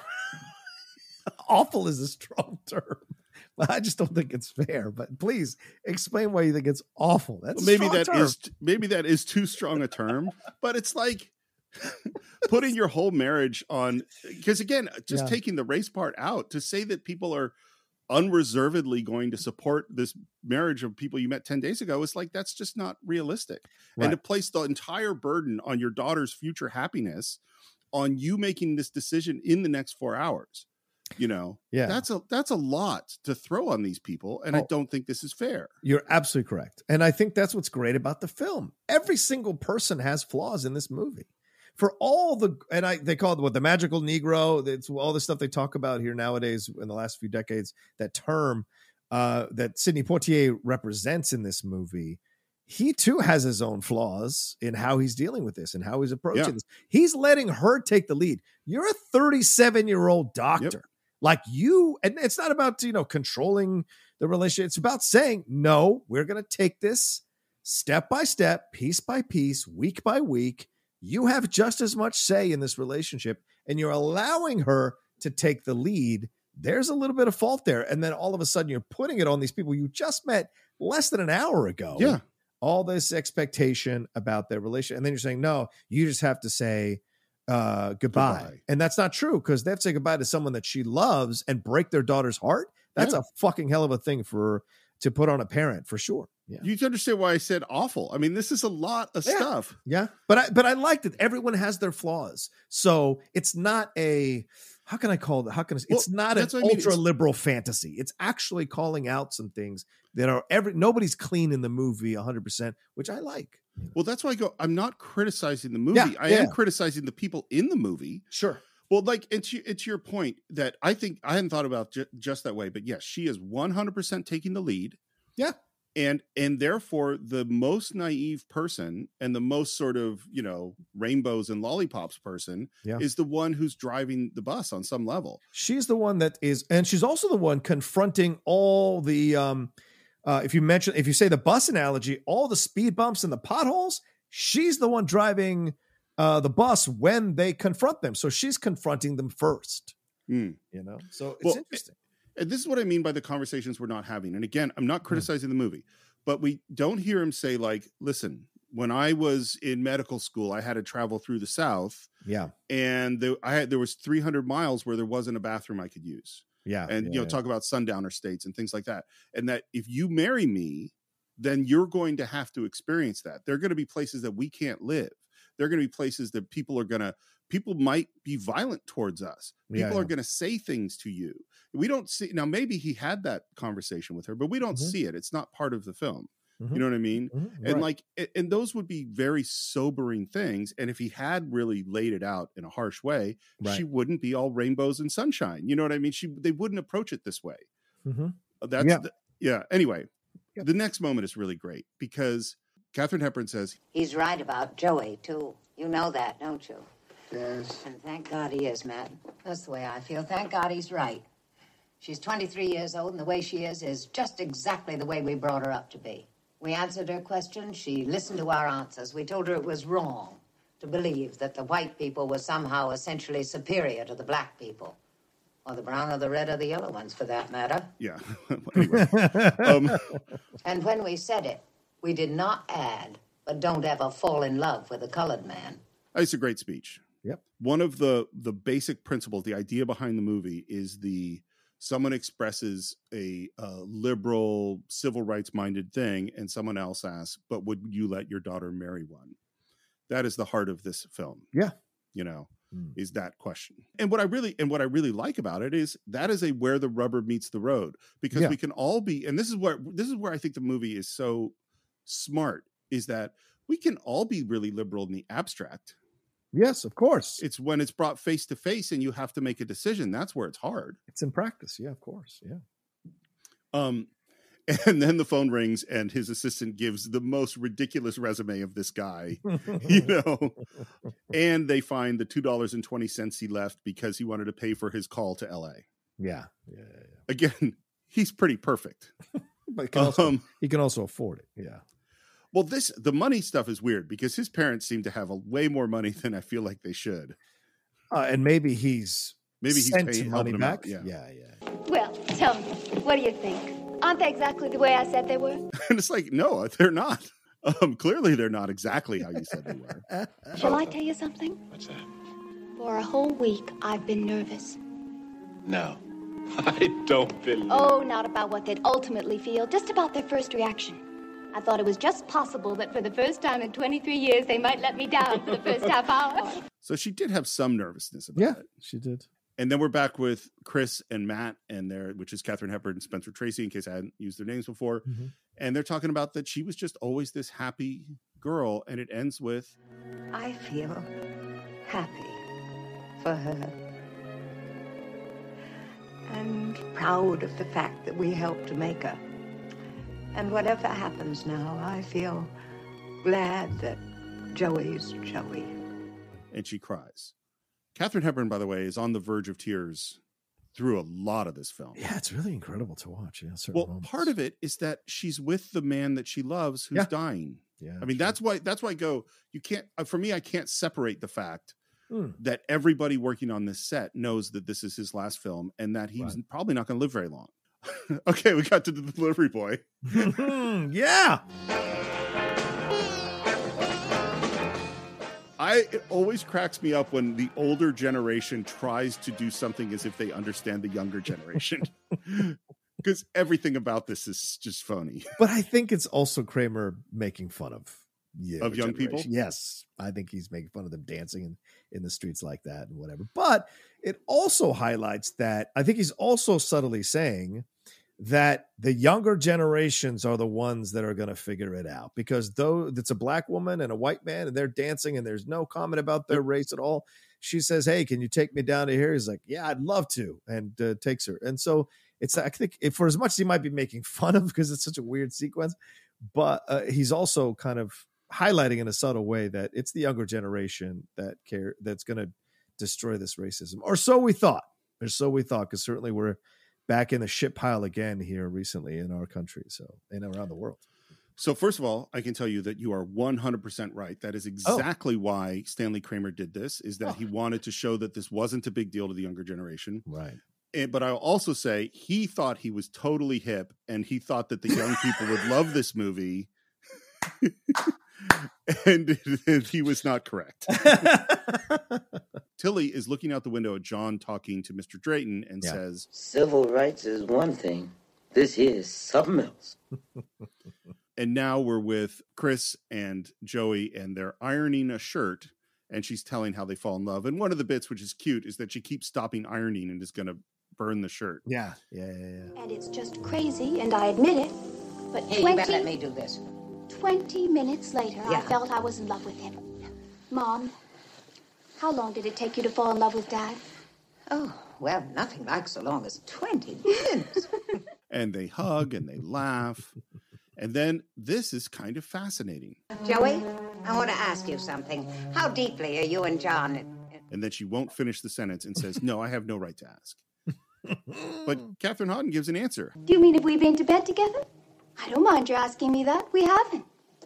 awful is a strong term. But I just don't think it's fair. But please explain why you think it's awful. That's Well, maybe a strong that term. is maybe that is too strong a term, but it's like putting your whole marriage on, because again, just Yeah. taking the race part out, to say that people are unreservedly going to support this marriage of people you met ten days ago is like, that's just not realistic. Right. And to place the entire burden on your daughter's future happiness on you making this decision in the next four hours, you know, Yeah. that's a that's a lot to throw on these people, and I Oh. don't think this is fair. You're absolutely correct. And I think that's what's great about the film. Every single person has flaws in this movie. For all the, and I, they call it what, the magical Negro. It's all the stuff they talk about here nowadays in the last few decades, that term uh, that Sidney Poitier represents in this movie. He too has his own flaws in how he's dealing with this and how he's approaching Yeah. this. He's letting her take the lead. You're a thirty-seven year old doctor. Like you, and it's not about, you know, controlling the relationship. It's about saying, no, we're going to take this step by step, piece by piece, week by week. You have just as much say in this relationship, and you're allowing her to take the lead. There's a little bit of fault there. And then all of a sudden you're putting it on these people you just met less than an hour ago. Yeah. All this expectation about their relationship. And then you're saying, no, you just have to say uh, goodbye. Goodbye. And that's not true, because they have to say goodbye to someone that she loves and break their daughter's heart. That's Yeah. a fucking hell of a thing for to put on a parent, for sure. Yeah. You can understand why I said awful. I mean, this is a lot of Yeah. stuff. Yeah. But I but I liked it. Everyone has their flaws. So it's not a, how can I call it? How can I, it's Well, not an that's what I mean. ultra It's- liberal fantasy. It's actually calling out some things that are every, nobody's clean in the movie one hundred percent, which I like. Well, that's why I go, I'm not criticizing the movie. Yeah, I yeah. am criticizing the people in the movie. Sure. Well, like, it's, it's your point that I think I hadn't thought about ju- just that way, but yes, she is one hundred percent taking the lead. Yeah. And, and therefore the most naive person and the most sort of, you know, rainbows and lollipops person Yeah. is the one who's driving the bus on some level. She's the one that is, and she's also the one confronting all the, um, uh, if you mention, if you say the bus analogy, all the speed bumps and the potholes, she's the one driving uh, the bus when they confront them. So she's confronting them first, Mm. you know? So it's Well, interesting. And this is what I mean by the conversations we're not having. And again, I'm not criticizing the movie, but we don't hear him say, like, listen, when I was in medical school, I had to travel through the South. Yeah. And the, I had, there was three hundred miles where there wasn't a bathroom I could use. Yeah. And, yeah, you know, yeah. talk about sundowner states and things like that. And that if you marry me, then you're going to have to experience that. There are going to be places that we can't live. There are going to be places that people are going to, people might be violent towards us. People Yeah, are yeah. going to say things to you. We don't see, now maybe he had that conversation with her, but we don't Mhm. see it. It's not part of the film. Mhm. You know what I mean? Mhm. And Right. like, a- and those would be very sobering things. And if he had really laid it out in a harsh way, Right. she wouldn't be all rainbows and sunshine. You know what I mean? She, they wouldn't approach it this way. Mhm. That's Yeah. the, yeah. Anyway, Yeah. the next moment is really great because Katharine Hepburn says, He's right about Joey, too. You know that, don't you? Yes. And thank God he is, Matt. That's the way I feel. Thank God he's right. She's twenty-three years old, and the way she is is just exactly the way we brought her up to be. We answered her questions. She listened to our answers. We told her it was wrong to believe that the white people were somehow essentially superior to the black people. Or the brown or the red or the yellow ones, for that matter. yeah. Anyway, um, And when we said it, we did not add, but don't ever fall in love with a colored man. it's a great speech. Yep. One of the, the basic principles, the idea behind the movie is the, someone expresses a uh, liberal, civil rights minded thing, and someone else asks, but would you let your daughter marry one? That is the heart of this film. Yeah. You know, Mm. is that question. And what I really, and what I really like about it is that is a, where the rubber meets the road, because Yeah. we can all be, and this is where, this is where I think the movie is so smart, is that we can all be really liberal in the abstract. Yes, of course. It's when it's brought face to face and you have to make a decision. That's where it's hard. It's in practice. Yeah, of course. Yeah. Um, and then the phone rings and his assistant gives the most ridiculous resume of this guy, you know, and they find the two dollars and twenty cents he left because he wanted to pay for his call to L A. Yeah. Yeah. yeah. Again, he's pretty perfect. But he can, also, Um, he can also afford it. Yeah. Well, this, the money stuff is weird because his parents seem to have a way more money than I feel like they should. Uh, and maybe he's Maybe he's sent paying, some helping money him out, back. yeah. Yeah. Yeah. Well, tell me, what do you think? Aren't they exactly the way I said they were? And it's like, no, they're not. Um, clearly, they're not exactly how you said they were. Shall I tell you something? What's that? For a whole week, I've been nervous. No. I don't believe. Oh, not about what they'd ultimately feel, just about their first reaction. I thought it was just possible that for the first time in twenty-three years, they might let me down for the first half hour. So she did have some nervousness about Yeah, it. she did. And then we're back with Chris and Matt, and their, which is Katharine Hepburn and Spencer Tracy, in case I hadn't used their names before. Mm-hmm. And they're talking about that she was just always this happy girl, and it ends with, I feel happy for her. And proud of the fact that we helped to make her. And whatever happens now, I feel glad that Joey's Joey. and she cries. Katharine Hepburn, by the way, is on the verge of tears through a lot of this film. Yeah, it's really incredible to watch. Yeah, certain Well, moments. part of it is that she's with the man that she loves who's Yeah. dying. Yeah, I mean, that's why that's why I go, you can't, uh, for me, I can't separate the fact Mm. that everybody working on this set knows that this is his last film and that he's Right. probably not going to live very long. Okay, we got to the delivery boy. Yeah. I it always cracks me up when the older generation tries to do something as if they understand the younger generation. Because everything about this is just phony. But I think it's also Kramer making fun of yeah, Of young people? generation. Yes, I think he's making fun of them dancing in, in the streets like that and whatever. But it also highlights that I think he's also subtly saying that the younger generations are the ones that are going to figure it out, because though it's a black woman and a white man and they're dancing and there's no comment about their race at all, she says, "Hey, can you take me down to here?" He's like, "Yeah, I'd love to," and uh, takes her. And so it's, I think, if, for as much as he might be making fun of because it's such a weird sequence, but uh, he's also kind of highlighting in a subtle way that it's the younger generation that care that's going to destroy this racism, or so we thought, or so we thought, because certainly we're back in the shit pile again here recently in our country, so and around the world. So first of all, I can tell you that you are one hundred percent right. That is exactly oh. why Stanley Kramer did this, is that oh. he wanted to show that this wasn't a big deal to the younger generation. Right. And, but I'll also say he thought he was totally hip, and he thought that the young people would love this movie and, and he was not correct. Tilly is looking out the window at John talking to Mister Drayton and Yeah. says, Civil rights is one thing. This here is something else. and now we're with Chris and Joey, and they're ironing a shirt, and she's telling how they fall in love. And one of the bits, which is cute, is that she keeps stopping ironing and is going to burn the shirt. Yeah, yeah, yeah, yeah. And it's just crazy, and I admit it. But Hey, you twenty, better let me do this. twenty minutes later, I Yeah. felt I was in love with him. Mom, how long did it take you to fall in love with Dad? Oh, well, nothing like so long as twenty minutes. And they hug and they laugh. And then this is kind of fascinating. Joey, I want to ask you something. How deeply are you and John? And then she won't finish the sentence and says, no, I have no right to ask. But Catherine Houghton gives an answer. Do you mean have we been to bed together? I don't mind your asking me that. We haven't.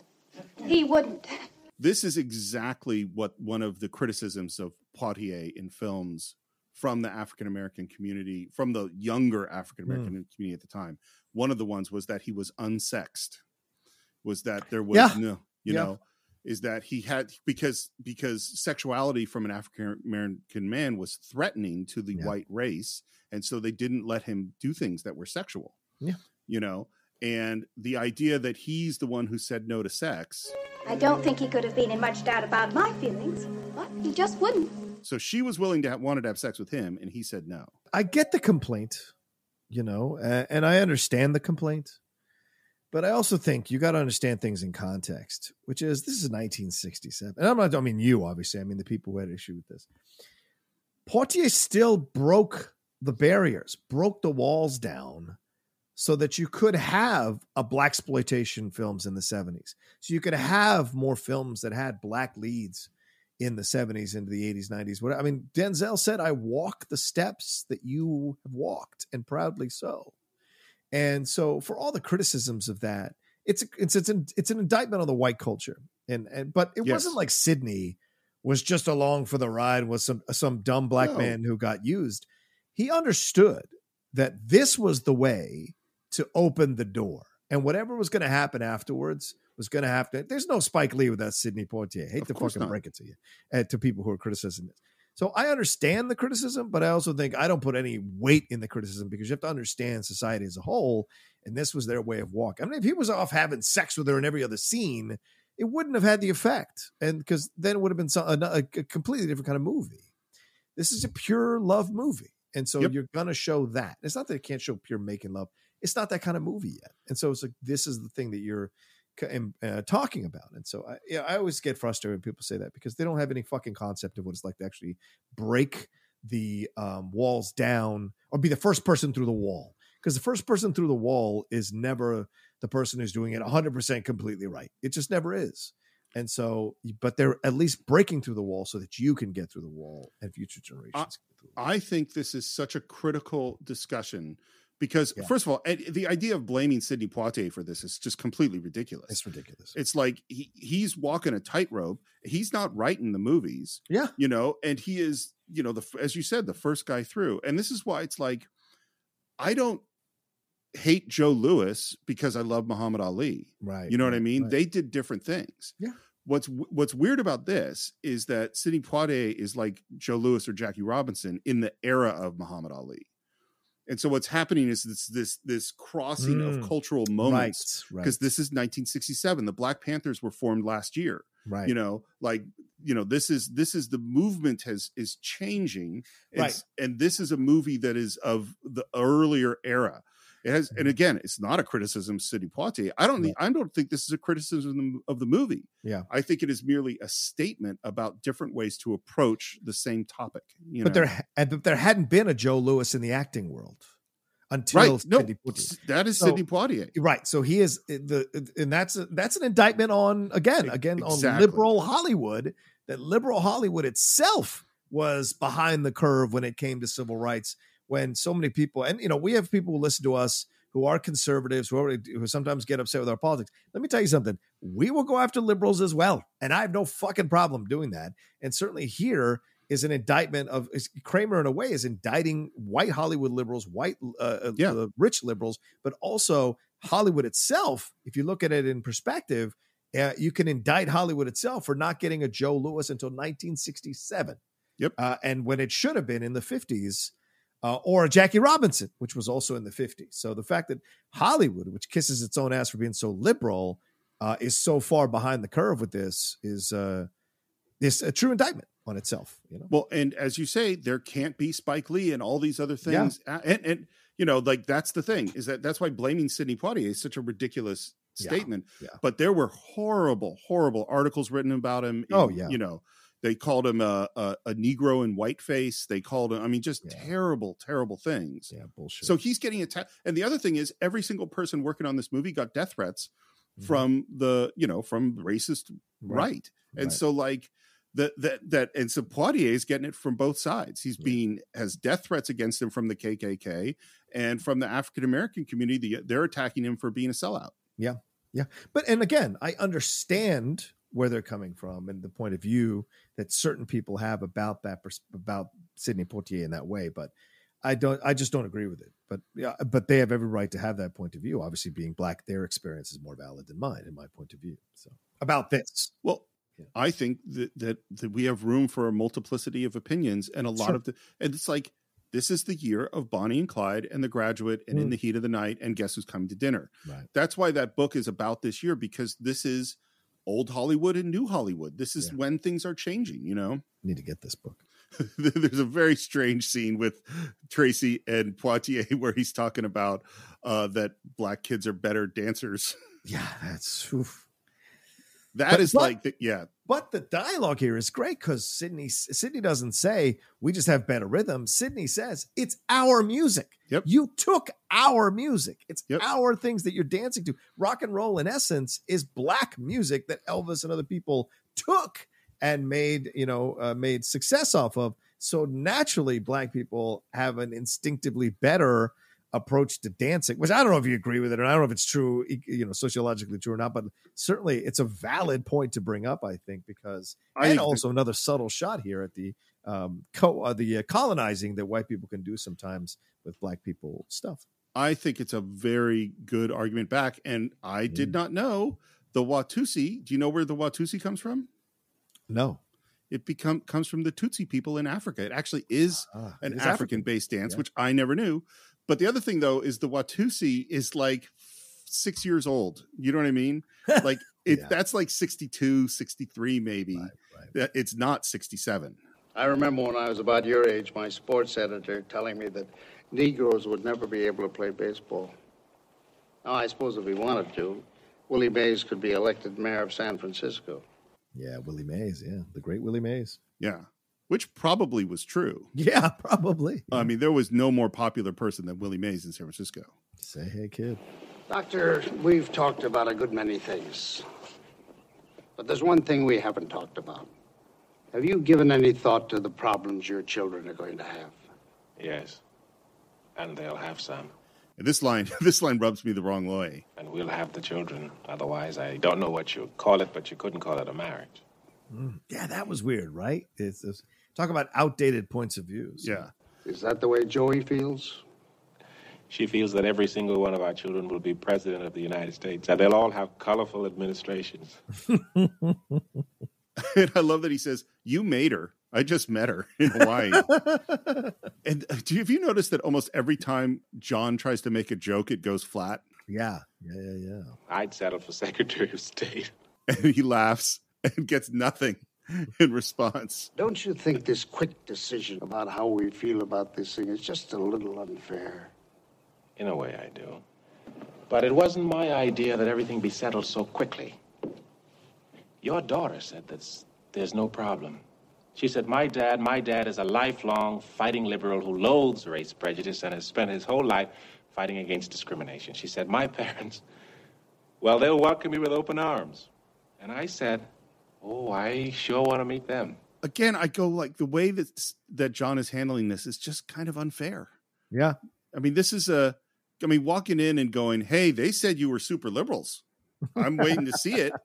He wouldn't. This is exactly what one of the criticisms of Poitier in films from the African-American community, from the younger African-American mm. community at the time. One of the ones was that he was unsexed, was that there was yeah. no, you yeah. know, is that he had, because, because sexuality from an African-American man was threatening to the yeah. white race. And so they didn't let him do things that were sexual, yeah. you know, and the idea that he's the one who said no to sex. I don't think he could have been in much doubt about my feelings, but he just wouldn't. So she was willing to have, wanted to have sex with him, and he said no. I get the complaint, you know, uh, and I understand the complaint, but I also think you got to understand things in context, which is this is nineteen sixty-seven. And I'm not, I mean, you, obviously, I mean, the people who had issue with this. Poitier still broke the barriers, broke the walls down so that you could have a blaxploitation films in the seventies. So you could have more films that had black leads in the seventies into the eighties, nineties. What I mean, Denzel said, I walk the steps that you have walked, and proudly so. And so for all the criticisms of that, it's a, it's it's an, it's an indictment on the white culture. And and but it yes. wasn't like Sidney was just along for the ride with some some dumb black no. man who got used. He understood that this was the way to open the door, and whatever was going to happen afterwards was going to have to. There's no Spike Lee without Sidney Poitier. I hate of to fucking not. break it to you, uh, to people who are criticizing this. So I understand the criticism, but I also think I don't put any weight in the criticism because you have to understand society as a whole. And this was their way of walking. I mean, if he was off having sex with her in every other scene, it wouldn't have had the effect. And because then it would have been some, a, a completely different kind of movie. This is a pure love movie. And so yep. you're going to show that. It's not that it can't show pure making love. It's not that kind of movie yet. And so it's like, this is the thing that you're uh, talking about. And so I, yeah, I always get frustrated when people say that because they don't have any fucking concept of what it's like to actually break the um, walls down or be the first person through the wall. Because the first person through the wall is never the person who's doing it one hundred percent completely right. It just never is. And so, but they're at least breaking through the wall so that you can get through the wall and future generations. I, get through the wall. I think this is such a critical discussion because, yeah. first of all, the idea of blaming Sidney Poitier for this is just completely ridiculous. It's ridiculous. It's like he, he's walking a tightrope. He's not writing the movies. Yeah. You know, and he is, you know, the as you said, the first guy through. And this is why it's like, I don't hate Joe Louis because I love Muhammad Ali. Right. You know right, what I mean? Right. They did different things. Yeah. What's what's weird about this is that Sidney Poitier is like Joe Louis or Jackie Robinson in the era of Muhammad Ali. And so what's happening is this this this crossing mm. of cultural moments because right, right. this is nineteen sixty-seven. The Black Panthers were formed last year. Right. You know, like, you know, this is this is the movement has is changing. And, right. and this is a movie that is of the earlier era. It has, and again, it's not a criticism of Sidney Poitier. I don't, yeah. I don't think this is a criticism of the movie. Yeah, I think it is merely a statement about different ways to approach the same topic. You but know? there, and there hadn't been a Joe Louis in the acting world until right. no, Sidney Poitier. That is so, Sidney Poitier, right? So he is the, and that's a, that's an indictment on again, again exactly. on liberal Hollywood. That liberal Hollywood itself was behind the curve when it came to civil rights. When so many people, and you know, we have people who listen to us who are conservatives, who, are, who sometimes get upset with our politics. Let me tell you something. We will go after liberals as well. And I have no fucking problem doing that. And certainly here is an indictment of is, Kramer in a way is indicting white Hollywood liberals, white uh, yeah. uh, rich liberals, but also Hollywood itself. If you look at it in perspective, uh, you can indict Hollywood itself for not getting a Joe Louis until nineteen sixty-seven. Yep. Uh, and when it should have been in the fifties, uh, or a Jackie Robinson, which was also in the fifties. So the fact that Hollywood, which kisses its own ass for being so liberal, uh, is so far behind the curve with this is uh, is a true indictment on itself. You know. Well, and as you say, there can't be Spike Lee and all these other things. Yeah. And, and, you know, like that's the thing is that that's why blaming Sidney Poitier is such a ridiculous statement. Yeah. Yeah. But there were horrible, horrible articles written about him. In, oh, yeah. You know, they called him a, a, a Negro in whiteface. They called him, I mean, just yeah. terrible, terrible things. Yeah, bullshit. So he's getting attacked. And the other thing is every single person working on this movie got death threats mm-hmm. from the, you know, from racist right. right. And right. so like, That that that and so Poitier is getting it from both sides. He's yeah. being has death threats against him from the K K K and from the African American community. They're attacking him for being a sellout. Yeah, yeah. But and again, I understand where they're coming from and the point of view that certain people have about that about Sidney Poitier in that way. But I don't. I just don't agree with it. But yeah, but they have every right to have that point of view. Obviously, being black, their experience is more valid than mine, in my point of view. So about this, well. I think that, that that we have room for a multiplicity of opinions and a lot sure. of the, and it's like, this is the year of Bonnie and Clyde and The Graduate and mm. In the Heat of the Night and Guess Who's Coming to Dinner. Right. That's why that book is about this year, because this is old Hollywood and new Hollywood. This is yeah. when things are changing, you know? Need to get this book. There's a very strange scene with Tracy and Poitier where he's talking about uh, that black kids are better dancers. Yeah, that's oof. That but, is but, like, the, yeah. But the dialogue here is great because Sidney Sidney doesn't say we just have better rhythm. Sidney says it's our music. Yep. You took our music. It's yep. our things that you're dancing to. Rock and roll, in essence, is black music that Elvis and other people took and made, you know, uh, made success off of. So naturally, black people have an instinctively better approach to dancing, which I don't know if you agree with it, or I don't know if it's true, you know, sociologically true or not, but certainly it's a valid point to bring up, I think, because, I and think also the, another subtle shot here at the um, co uh, the uh, colonizing that white people can do sometimes with black people stuff. I think it's a very good argument back, and I mm. did not know the Watusi. Do you know where the Watusi comes from? No. It become comes from the Tutsi people in Africa. It actually is ah, an is African-based African. dance, yeah. which I never knew. But the other thing, though, is the Watusi is like six years old. You know what I mean? Like it, yeah. that's like sixty-two, sixty-three, maybe. Right, right. It's not sixty-seven. I remember when I was about your age, my sports editor telling me that Negroes would never be able to play baseball. Now, I suppose if he wanted to, Willie Mays could be elected mayor of San Francisco. Yeah, Willie Mays. Yeah, the great Willie Mays. Yeah. Which probably was true. Yeah, probably. I mean, there was no more popular person than Willie Mays in San Francisco. Say hey, kid. Doctor, we've talked about a good many things. But there's one thing we haven't talked about. Have you given any thought to the problems your children are going to have? Yes. And they'll have some. And this line, this line rubs me the wrong way. And we'll have the children. Otherwise, I don't know what you call it, but you couldn't call it a marriage. Mm. Yeah, that was weird, right? It's, it's talk about outdated points of views. Yeah. Is that the way Joey feels? She feels that every single one of our children will be president of the United States, and they'll all have colorful administrations. And I love that he says, "You made her. I just met her in Hawaii." And do you, have you noticed that almost every time John tries to make a joke, it goes flat? Yeah, yeah, yeah, yeah. I'd settle for Secretary of State. And he laughs and gets nothing in response. Don't you think this quick decision about how we feel about this thing is just a little unfair? In a way, I do. But it wasn't my idea that everything be settled so quickly. Your daughter said that there's no problem. She said, my dad, my dad is a lifelong fighting liberal who loathes race prejudice and has spent his whole life fighting against discrimination. She said, my parents, well, they'll welcome me with open arms. And I said, oh, I sure want to meet them. Again, I go like the way that that John is handling this is just kind of unfair. Yeah. I mean, this is a, I mean, walking in and going, hey, they said you were super liberals. I'm waiting to see it.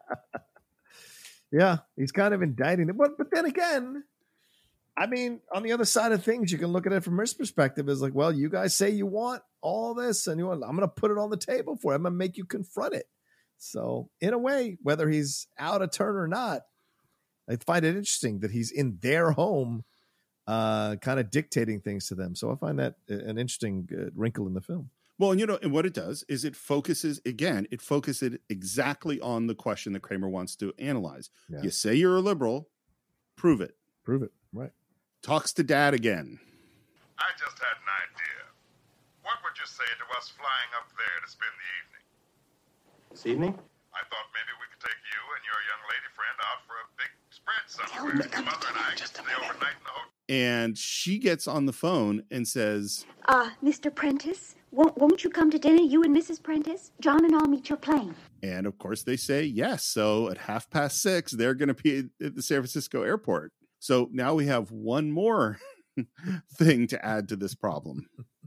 Yeah, he's kind of indicting it. But, but then again, I mean, on the other side of things, you can look at it from his perspective as like, well, you guys say you want all this and you want, I'm going to put it on the table for you. I'm going to make you confront it. So in a way, whether he's out of turn or not, I find it interesting that he's in their home, uh, kind of dictating things to them. So I find that an interesting uh, wrinkle in the film. Well, and you know, and what it does is it focuses, again, it focuses exactly on the question that Kramer wants to analyze. Yeah. You say you're a liberal, prove it. Prove it, right. Talks to dad again. I just had an idea. What would you say to us flying up there to spend the evening? This evening? I thought maybe we could take you and your young lady friend out for a big spread somewhere. Your mother and I can stay overnight in the hotel. And she gets on the phone and says, Uh, Mister Prentice, won't, won't you come to dinner, you and Missus Prentice? John and I'll meet your plane. and of course they say yes. So at half past six, they're going to be at the San Francisco airport. So now we have one more thing to add to this problem.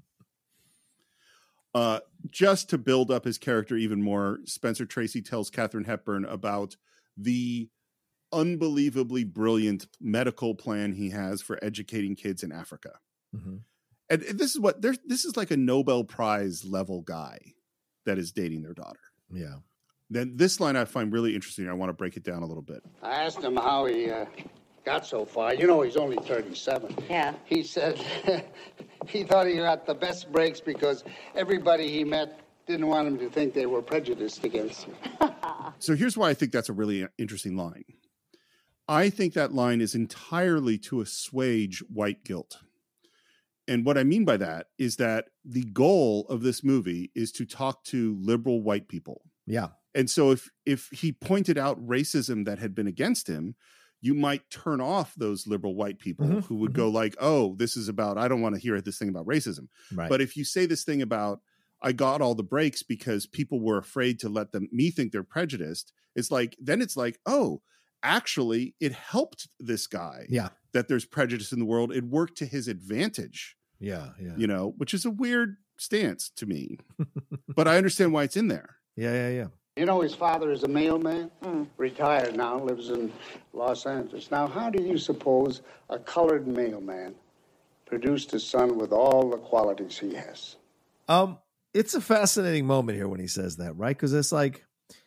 Uh, just to build up his character even more, Spencer Tracy tells Katharine Hepburn about the unbelievably brilliant medical plan he has for educating kids in Africa. Mm-hmm. And this is what there's, this is like a Nobel Prize level guy that is dating their daughter. Yeah. Then this line I find really interesting. I want to break it down a little bit. I asked him how he uh, got so far. You know, he's only thirty-seven. Yeah. He said he thought he got the best breaks because everybody he met didn't want him to think they were prejudiced against him. So here's why I think that's a really interesting line. I think that line is entirely to assuage white guilt. And what I mean by that is that the goal of this movie is to talk to liberal white people. Yeah. And so if if he pointed out racism that had been against him, you might turn off those liberal white people mm-hmm. who would mm-hmm. go like, oh, this is about, I don't want to hear this thing about racism. Right. But if you say this thing about, I got all the breaks because people were afraid to let them, me think they're prejudiced, it's like, then it's like, oh, actually it helped this guy yeah. that there's prejudice in the world. It worked to his advantage. Yeah. Yeah. You know, which is a weird stance to me, but I understand why it's in there. Yeah. Yeah. Yeah. You know, his father is a mailman, mm. retired now, lives in Los Angeles. Now, how do you suppose a colored mailman produced a son with all the qualities he has? Um, it's a fascinating moment here when he says that, right? Because it's like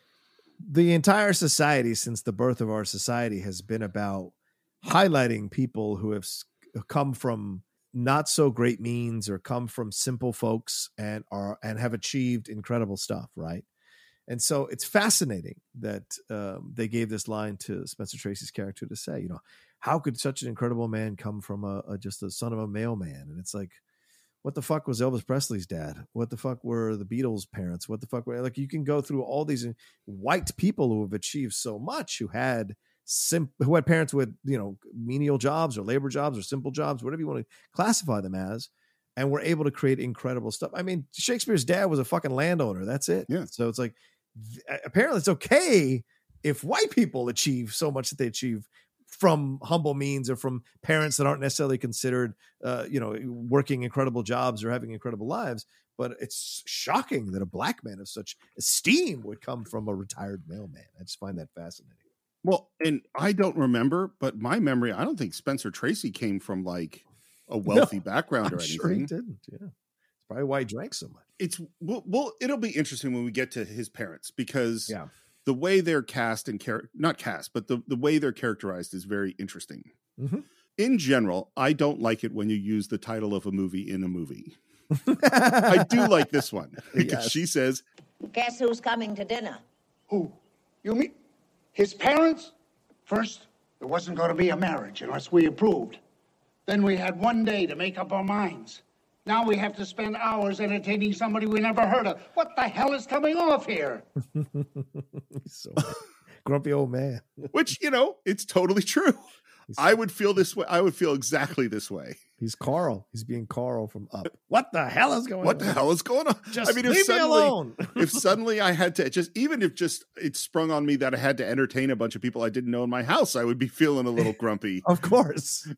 the entire society since the birth of our society has been about highlighting people who have come from not so great means or come from simple folks and are and have achieved incredible stuff, right? And so it's fascinating that um, they gave this line to Spencer Tracy's character to say, you know, how could such an incredible man come from a, a just a son of a mailman? And it's like, what the fuck was Elvis Presley's dad? What the fuck were the Beatles' parents? What the fuck were, like, you can go through all these white people who have achieved so much, who had sim- who had parents with, you know, menial jobs or labor jobs or simple jobs, whatever you want to classify them as, and were able to create incredible stuff. I mean, Shakespeare's dad was a fucking landowner. That's it. Yeah. So it's like, apparently it's okay if white people achieve so much that they achieve from humble means or from parents that aren't necessarily considered, uh, you know, working incredible jobs or having incredible lives. But it's shocking that a black man of such esteem would come from a retired mailman. I just find that fascinating. Well, and I don't remember, but my memory, I don't think Spencer Tracy came from like a wealthy no, background or I'm anything. Sure he didn't. Yeah. It's probably why he drank so much. It's well, well, it'll be interesting when we get to his parents because yeah. the way they're cast and char- not cast, but the, the way they're characterized is very interesting. Mm-hmm. In general, I don't like it when you use the title of a movie in a movie. I do like this one because yes. she says, guess who's coming to dinner? Who? You mean his parents? First, there wasn't going to be a marriage unless we approved. Then we had one day to make up our minds. Now we have to spend hours entertaining somebody we never heard of. What the hell is coming off here? So grumpy old man. Which, you know, it's totally true. He's, I would feel this way. I would feel exactly this way. He's Carl. He's being Carl from Up. What the hell is going what on? What the hell is going on? Just I mean, leave if suddenly, me alone. if suddenly I had to just, even if just it sprung on me that I had to entertain a bunch of people I didn't know in my house, I would be feeling a little grumpy. Of course.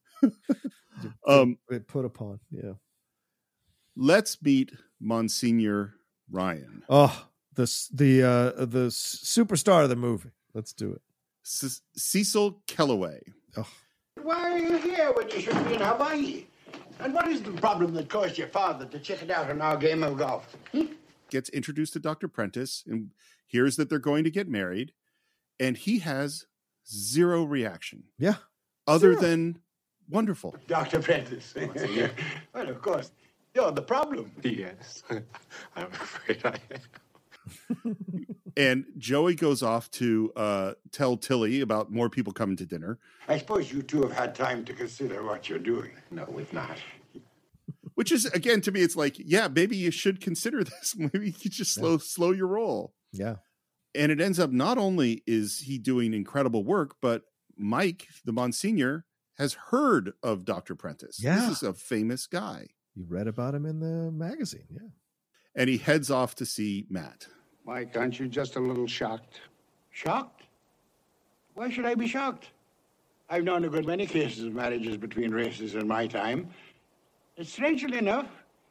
um, it put upon. Yeah. Let's meet Monsignor Ryan. Oh, the the uh, the superstar of the movie. Let's do it. C- Cecil Kellaway. Oh. Why are you here when you should be in Hawaii? And what is the problem that caused your father to chicken out on our game of golf? Hmm? gets introduced to Doctor Prentice and hears that they're going to get married, and he has zero reaction. Yeah. Other Zero. than wonderful. Doctor Prentice. Well, of course, you're the problem. Yes. I'm afraid I am. And Joey goes off to uh, tell Tilly about more people coming to dinner. I suppose you two have had time to consider what you're doing. No, we've not. Which is, again, to me, it's like, yeah, maybe you should consider this. Maybe you could just slow, yeah. slow your roll. Yeah. And it ends up not only is he doing incredible work, but Mike, the Monsignor, has heard of Doctor Prentice. Yeah. This is a famous guy. You read about him in the magazine. Yeah. And he heads off to see Matt. Mike, aren't you just a little shocked? Shocked? Why should I be shocked? I've known a good many cases of marriages between races in my time. And strangely enough,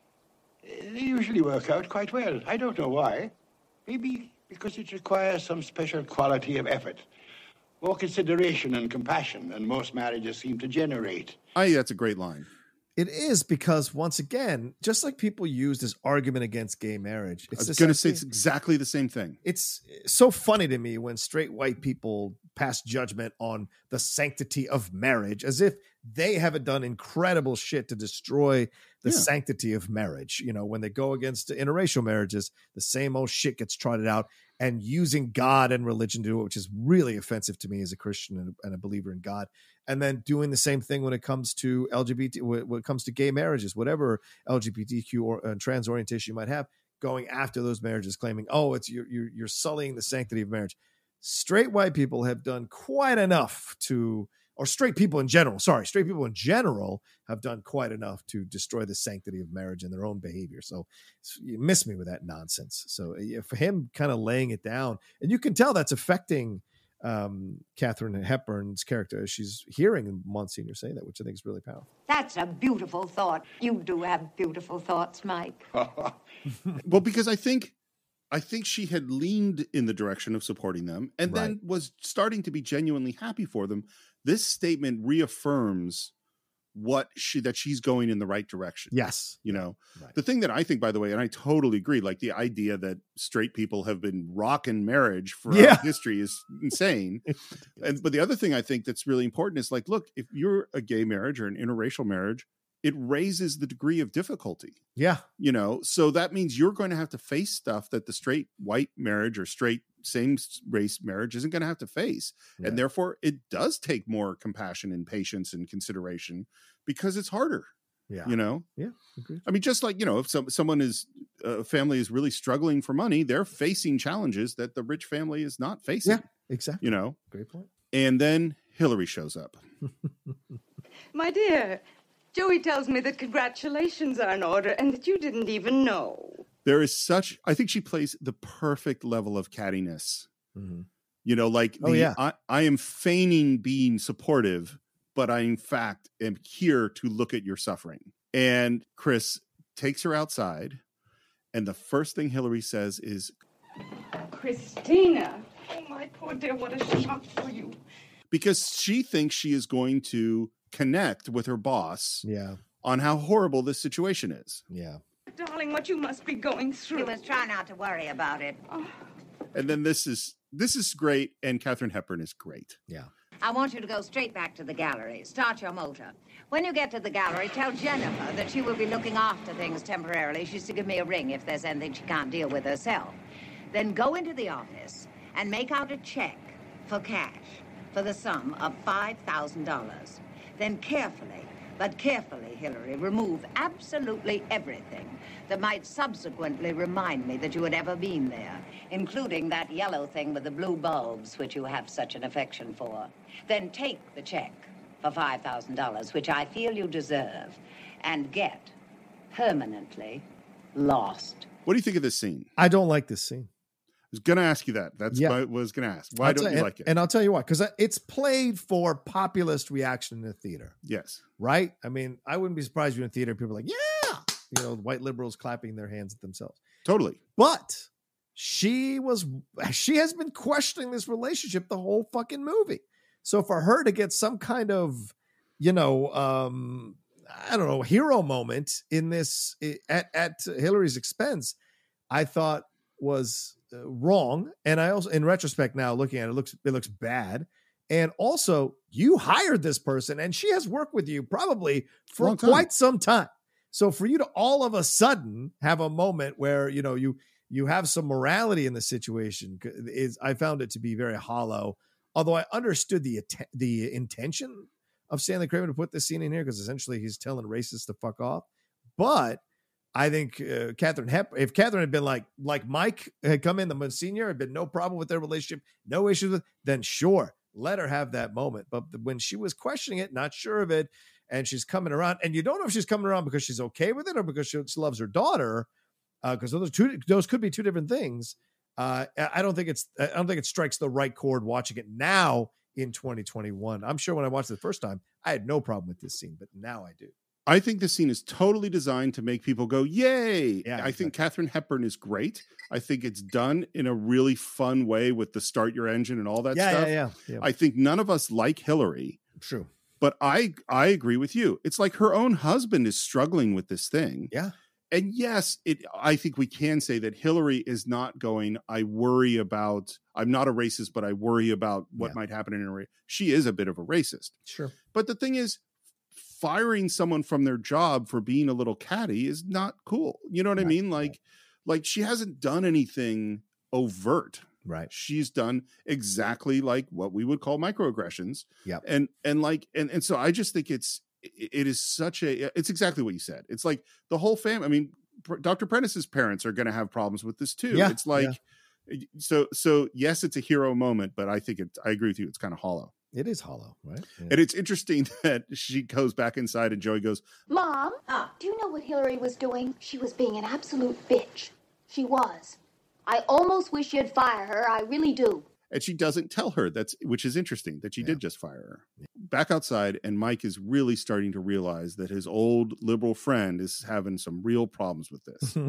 they usually work out quite well. I don't know why. Maybe because it requires some special quality of effort. More consideration and compassion than most marriages seem to generate. I think that's a great line. It is, because once again, just like people use this argument against gay marriage, it's I was going to say it's exactly the same thing. It's so funny to me when straight white people pass judgment on the sanctity of marriage as if they haven't done incredible shit to destroy the yeah. sanctity of marriage. You know, when they go against interracial marriages, the same old shit gets trotted out, and using God and religion to do it, which is really offensive to me as a Christian and, and a believer in God. And then doing the same thing when it comes to L G B T, when it comes to gay marriages, whatever L G B T Q or uh, trans orientation you might have, going after those marriages, claiming, oh, it's you're, you're, you're sullying the sanctity of marriage. Straight white people have done quite enough to, or straight people in general, sorry, straight people in general have done quite enough to destroy the sanctity of marriage in their own behavior. So you miss me with that nonsense. So for him kind of laying it down, and you can tell that's affecting um, Katharine Hepburn's character as she's hearing Monsignor say that, which I think is really powerful. That's a beautiful thought. You do have beautiful thoughts, Mike. Well, because I think I think she had leaned in the direction of supporting them and right. then was starting to be genuinely happy for them. This statement reaffirms what she, that she's going in the right direction. Yes. You know, right. The thing that I think, by the way, and I totally agree, like the idea that straight people have been rocking marriage for yeah. history is insane. And, but the other thing I think that's really important is like, look, if you're a gay marriage or an interracial marriage, it raises the degree of difficulty. Yeah. You know, so that means you're going to have to face stuff that the straight white marriage or straight same race marriage isn't going to have to face. Yeah. And therefore it does take more compassion and patience and consideration because it's harder. Yeah. You know? Yeah. Agreed. I mean, just like, you know, if some, someone is a uh, family is really struggling for money, they're facing challenges that the rich family is not facing. Yeah, exactly. You know? Great point. And then Hillary shows up. My dear, Joey tells me that congratulations are in order and that you didn't even know. There is such, I think she plays the perfect level of cattiness. Mm-hmm. You know, like, the, oh, yeah. I, I am feigning being supportive, but I, in fact, am here to look at your suffering. And Chris takes her outside. And the first thing Hillary says is, Christina, oh, my poor dear, what a shock for you. Because she thinks she is going to connect with her boss yeah. on how horrible this situation is. Yeah. Darling, what you must be going through. You must try not to worry about it. Oh. And then this is this is great, and Katharine Hepburn is great. Yeah. I want you to go straight back to the gallery. Start your motor. When you get to the gallery, tell Jennifer that she will be looking after things temporarily. She's to give me a ring if there's anything she can't deal with herself. Then go into the office and make out a check for cash for the sum of five thousand dollars. Then carefully, but carefully, Hillary, remove absolutely everything that might subsequently remind me that you had ever been there, including that yellow thing with the blue bulbs, which you have such an affection for. Then take the check for five thousand dollars, which I feel you deserve, and get permanently lost. What do you think of this scene? I don't like this scene. I was going to ask you that. That's yeah. what I was going to ask. Why I'll don't you and, like it? And I'll tell you why. Because it's played for populist reaction in the theater. Yes. Right? I mean, I wouldn't be surprised if you're in theater, people are like, yeah! You know, white liberals clapping their hands at themselves. Totally. But she was, she has been questioning this relationship the whole fucking movie. So for her to get some kind of, you know, um, I don't know, hero moment in this, at, at Hillary's expense, I thought was uh, wrong. And I also, in retrospect now looking at it, it looks, it looks bad. And also you hired this person and she has worked with you probably for quite some time. So for you to all of a sudden have a moment where, you know, you, you have some morality in the situation is, I found it to be very hollow. Although I understood the, the intention of Stanley Kramer to put this scene in here, because essentially he's telling racists to fuck off. But I think uh, Katharine Hep, if Katharine had been like, like Mike had come in, the Monsignor had been no problem with their relationship, no issues with, then sure, let her have that moment. But when she was questioning it, not sure of it, and she's coming around, and you don't know if she's coming around because she's okay with it or because she loves her daughter, because uh, those two, those could be two different things. Uh, I don't think it's, I don't think it strikes the right chord watching it now in twenty twenty-one. I'm sure when I watched it the first time, I had no problem with this scene, but now I do. I think the scene is totally designed to make people go, yay. Yeah, I think Katharine Hepburn is great. I think it's done in a really fun way with the start your engine and all that yeah, stuff. Yeah, yeah, yeah. I think none of us like Hillary. True. But I, I agree with you. It's like her own husband is struggling with this thing. Yeah. And yes, it. I think we can say that Hillary is not going, I worry about, I'm not a racist, but I worry about what yeah. might happen in a race. She is a bit of a racist. Sure. But the thing is, firing someone from their job for being a little catty is not cool. You know what right. I mean? Like, right. like she hasn't done anything overt. Right. She's done exactly like what we would call microaggressions. Yeah. And, and like, and, and so I just think it's, it is such a, it's exactly what you said. It's like the whole family. I mean, Doctor Prentice's parents are going to have problems with this too. Yeah. It's like, yeah. so, so yes, it's a hero moment, but I think it, I agree with you. It's kind of hollow. It is hollow, right? Yeah. And it's interesting that she goes back inside and Joey goes, Mom, huh? Do you know what Hillary was doing? She was being an absolute bitch. She was. I almost wish you'd fire her. I really do. And she doesn't tell her, that's which is interesting that she yeah. did just fire her. Yeah. Back outside, and Mike is really starting to realize that his old liberal friend is having some real problems with this.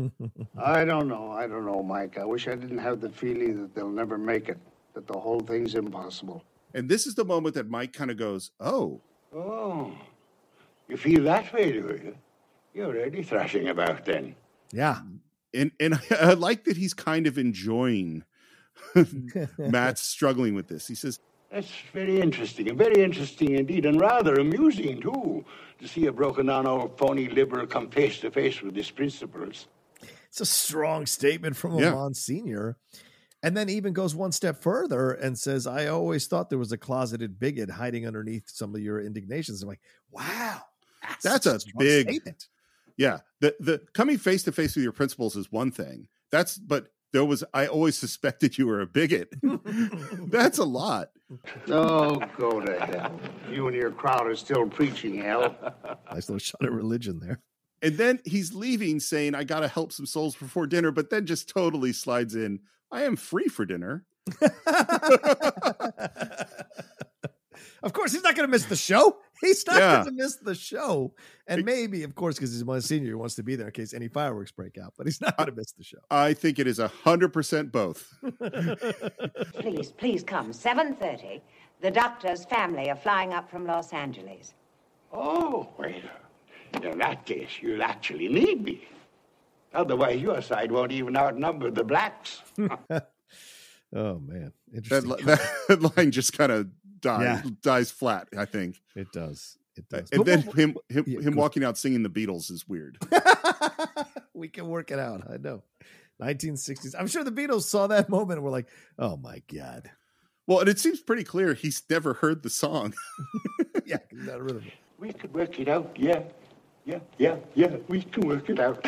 I don't know. I don't know, Mike. I wish I didn't have the feeling that they'll never make it, that the whole thing's impossible. And this is the moment that Mike kind of goes, oh. Oh, you feel that way, do you? You're really thrashing about then. Yeah. And, and I, I like that he's kind of enjoying Matt's struggling with this. He says, that's very interesting, and very interesting indeed, and rather amusing, too, to see a broken-down old phony liberal come face-to-face with his principles. It's a strong statement from a yeah. Monsignor. And then even goes one step further and says, I always thought there was a closeted bigot hiding underneath some of your indignations. I'm like, wow, that's, that's a, a big statement. Yeah. The, the coming face to face with your principles is one thing. That's, but there was, I always suspected you were a bigot. That's a lot. Oh, go to hell. You and your crowd are still preaching hell. Nice little shot of religion there. And then he's leaving saying, I got to help some souls before dinner, but then just totally slides in, I am free for dinner. Of course, he's not going to miss the show. He's not yeah. going to miss the show. And maybe, of course, because he's my senior, he wants to be there in case any fireworks break out, but he's not going to miss the show. I think it is one hundred percent both. Please, please come. seven thirty. The doctor's family are flying up from Los Angeles. Oh, wait. In that case, you'll actually need me. Otherwise, your side won't even outnumber the blacks. Oh, man. Interesting. That, that line just kind of dies, Yeah. dies flat, I think. It does. It does. And But then what- him him, Yeah, him go- walking out singing the Beatles is weird. We can work it out. I know. nineteen sixties. I'm sure the Beatles saw that moment and were like, oh, my God. Well, and it seems pretty clear he's never heard the song. Yeah, not rhythm. We could work it out, yeah. Yeah, yeah, yeah, we can work it out.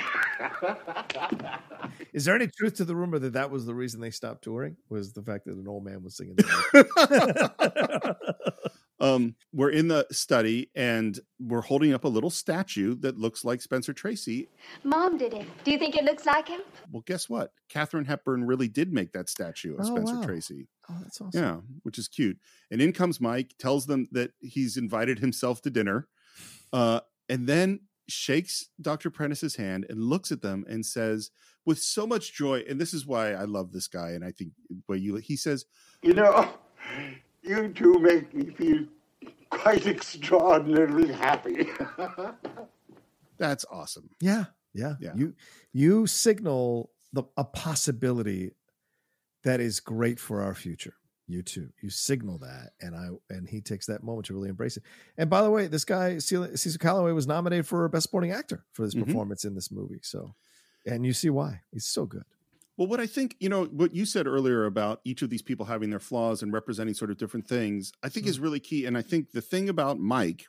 Is there any truth to the rumor that that was the reason they stopped touring? Was the fact that an old man was singing the um, we're in the study and we're holding up a little statue that looks like Spencer Tracy. Mom did it. Do you think it looks like him? Well, guess what? Katharine Hepburn really did make that statue of Oh, Spencer wow. Tracy. Oh, that's awesome. Yeah, which is cute. And in comes Mike, tells them that he's invited himself to dinner, uh, and then shakes Doctor Prentice's hand and looks at them and says, with so much joy, and this is why I love this guy, and I think why you he says, You know, you two make me feel quite extraordinarily happy. that's awesome. Yeah, yeah. Yeah. You you signal the a possibility that is great for our future. You too. You signal that, and I and he takes that moment to really embrace it. And by the way, this guy Cesar Calloway was nominated for Best Supporting Actor for this mm-hmm. performance in this movie. So, and you see why he's so good. Well, what I think, you know, what you said earlier about each of these people having their flaws and representing sort of different things, I think mm-hmm. is really key. And I think the thing about Mike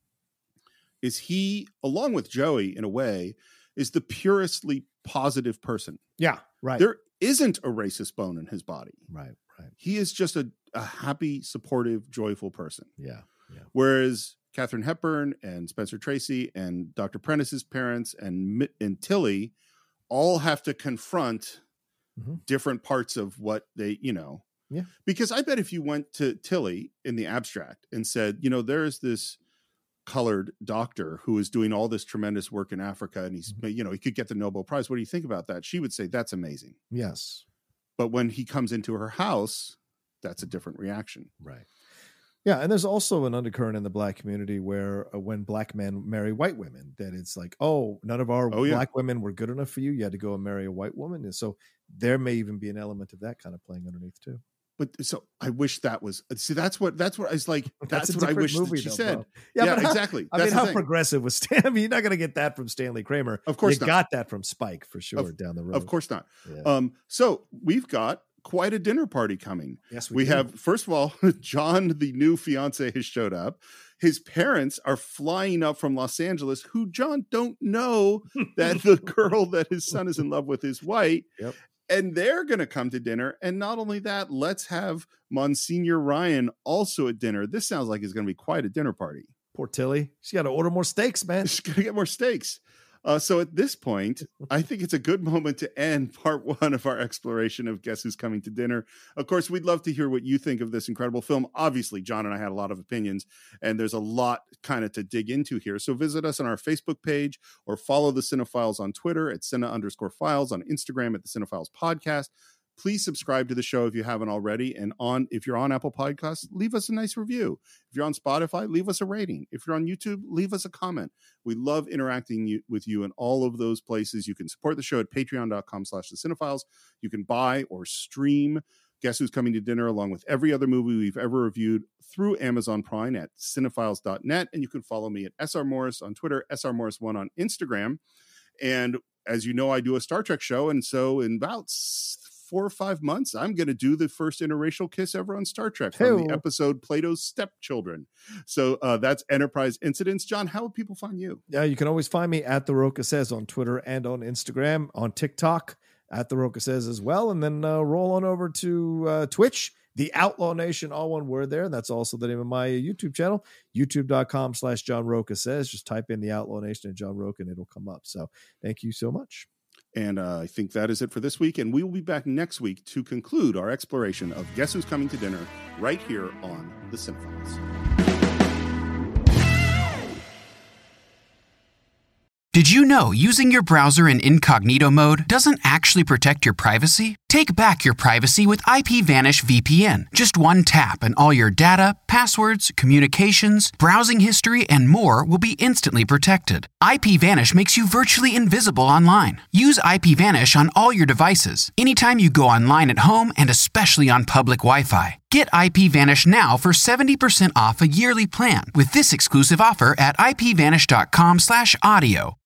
is he, along with Joey, in a way, is the purestly positive person. Yeah, right. There isn't a racist bone in his body. Right. Right. He is just a, a happy, supportive, joyful person. Yeah, yeah. Whereas Katharine Hepburn and Spencer Tracy and Doctor Prentice's parents and and Tilly all have to confront mm-hmm. different parts of what they, you know. Yeah. Because I bet if you went to Tilly in the abstract and said, you know, there's this colored doctor who is doing all this tremendous work in Africa and he's, mm-hmm. you know, he could get the Nobel Prize. What do you think about that? She would say, that's amazing. Yes. But when he comes into her house, that's a different reaction. Right. Yeah. And there's also an undercurrent in the black community where uh, when black men marry white women, that it's like, oh, none of our oh, yeah. black women were good enough for you. You had to go and marry a white woman. And so there may even be an element of that kind of playing underneath too. But so I wish that was, see, that's what, that's what I was like, that's, that's what I wish movie, that she though, said. bro. Yeah, Yeah, but how- exactly. I That's mean, the how thing. progressive was Stan? I mean, you're not going to get that from Stanley Kramer. Of course you not. got that from Spike for sure Of- down the road. Of course not. Yeah. Um, so we've got quite a dinner party coming. Yes, we we do. have, first of all, John, the new fiance, has showed up. His parents are flying up from Los Angeles, who John don't know that the girl that his son is in love with is white. Yep. And they're going to come to dinner. And not only that, let's have Monsignor Ryan also at dinner. This sounds like it's going to be quite a dinner party. Poor Tilly. She got to order more steaks, man. She's going to get more steaks. Uh, so at this point, I think it's a good moment to end part one of our exploration of Guess Who's Coming to Dinner. Of course, we'd love to hear what you think of this incredible film. Obviously, John and I had a lot of opinions, and there's a lot kind of to dig into here. So visit us on our Facebook page or follow the Cinephiles on Twitter at Cine underscore files, on Instagram at the Cinephiles Podcast. Please subscribe to the show if you haven't already. And on if you're on Apple Podcasts, leave us a nice review. If you're on Spotify, leave us a rating. If you're on YouTube, leave us a comment. We love interacting you, with you in all of those places. You can support the show at patreon.com slash the Cinephiles. You can buy or stream Guess Who's Coming to Dinner along with every other movie we've ever reviewed through Amazon Prime at cinephiles dot net. And you can follow me at S R Morris on Twitter, S R Morris one on Instagram. And as you know, I do a Star Trek show. And so in about four or five months, I'm going to do the first interracial kiss ever on Star Trek from the episode Plato's Stepchildren. So uh, that's Enterprise Incidents. John, how would people find you? Yeah, you can always find me at The Roca Says on Twitter and on Instagram, on TikTok at The Roca Says as well. And then uh, roll on over to uh, Twitch, The Outlaw Nation, all one word there. And that's also the name of my YouTube channel, youtube.com slash John Roca Says. Just type in The Outlaw Nation and John Roca and it'll come up. So thank you so much. And uh, I think that is it for this week. And we will be back next week to conclude our exploration of Guess Who's Coming to Dinner right here on The Cinephiles. Did you know using your browser in incognito mode doesn't actually protect your privacy? Take back your privacy with IPVanish V P N. Just one tap and all your data, passwords, communications, browsing history, and more will be instantly protected. IPVanish makes you virtually invisible online. Use IPVanish on all your devices, anytime you go online at home and especially on public Wi-Fi. Get IPVanish now for seventy percent off a yearly plan with this exclusive offer at ipvanish.com slash audio.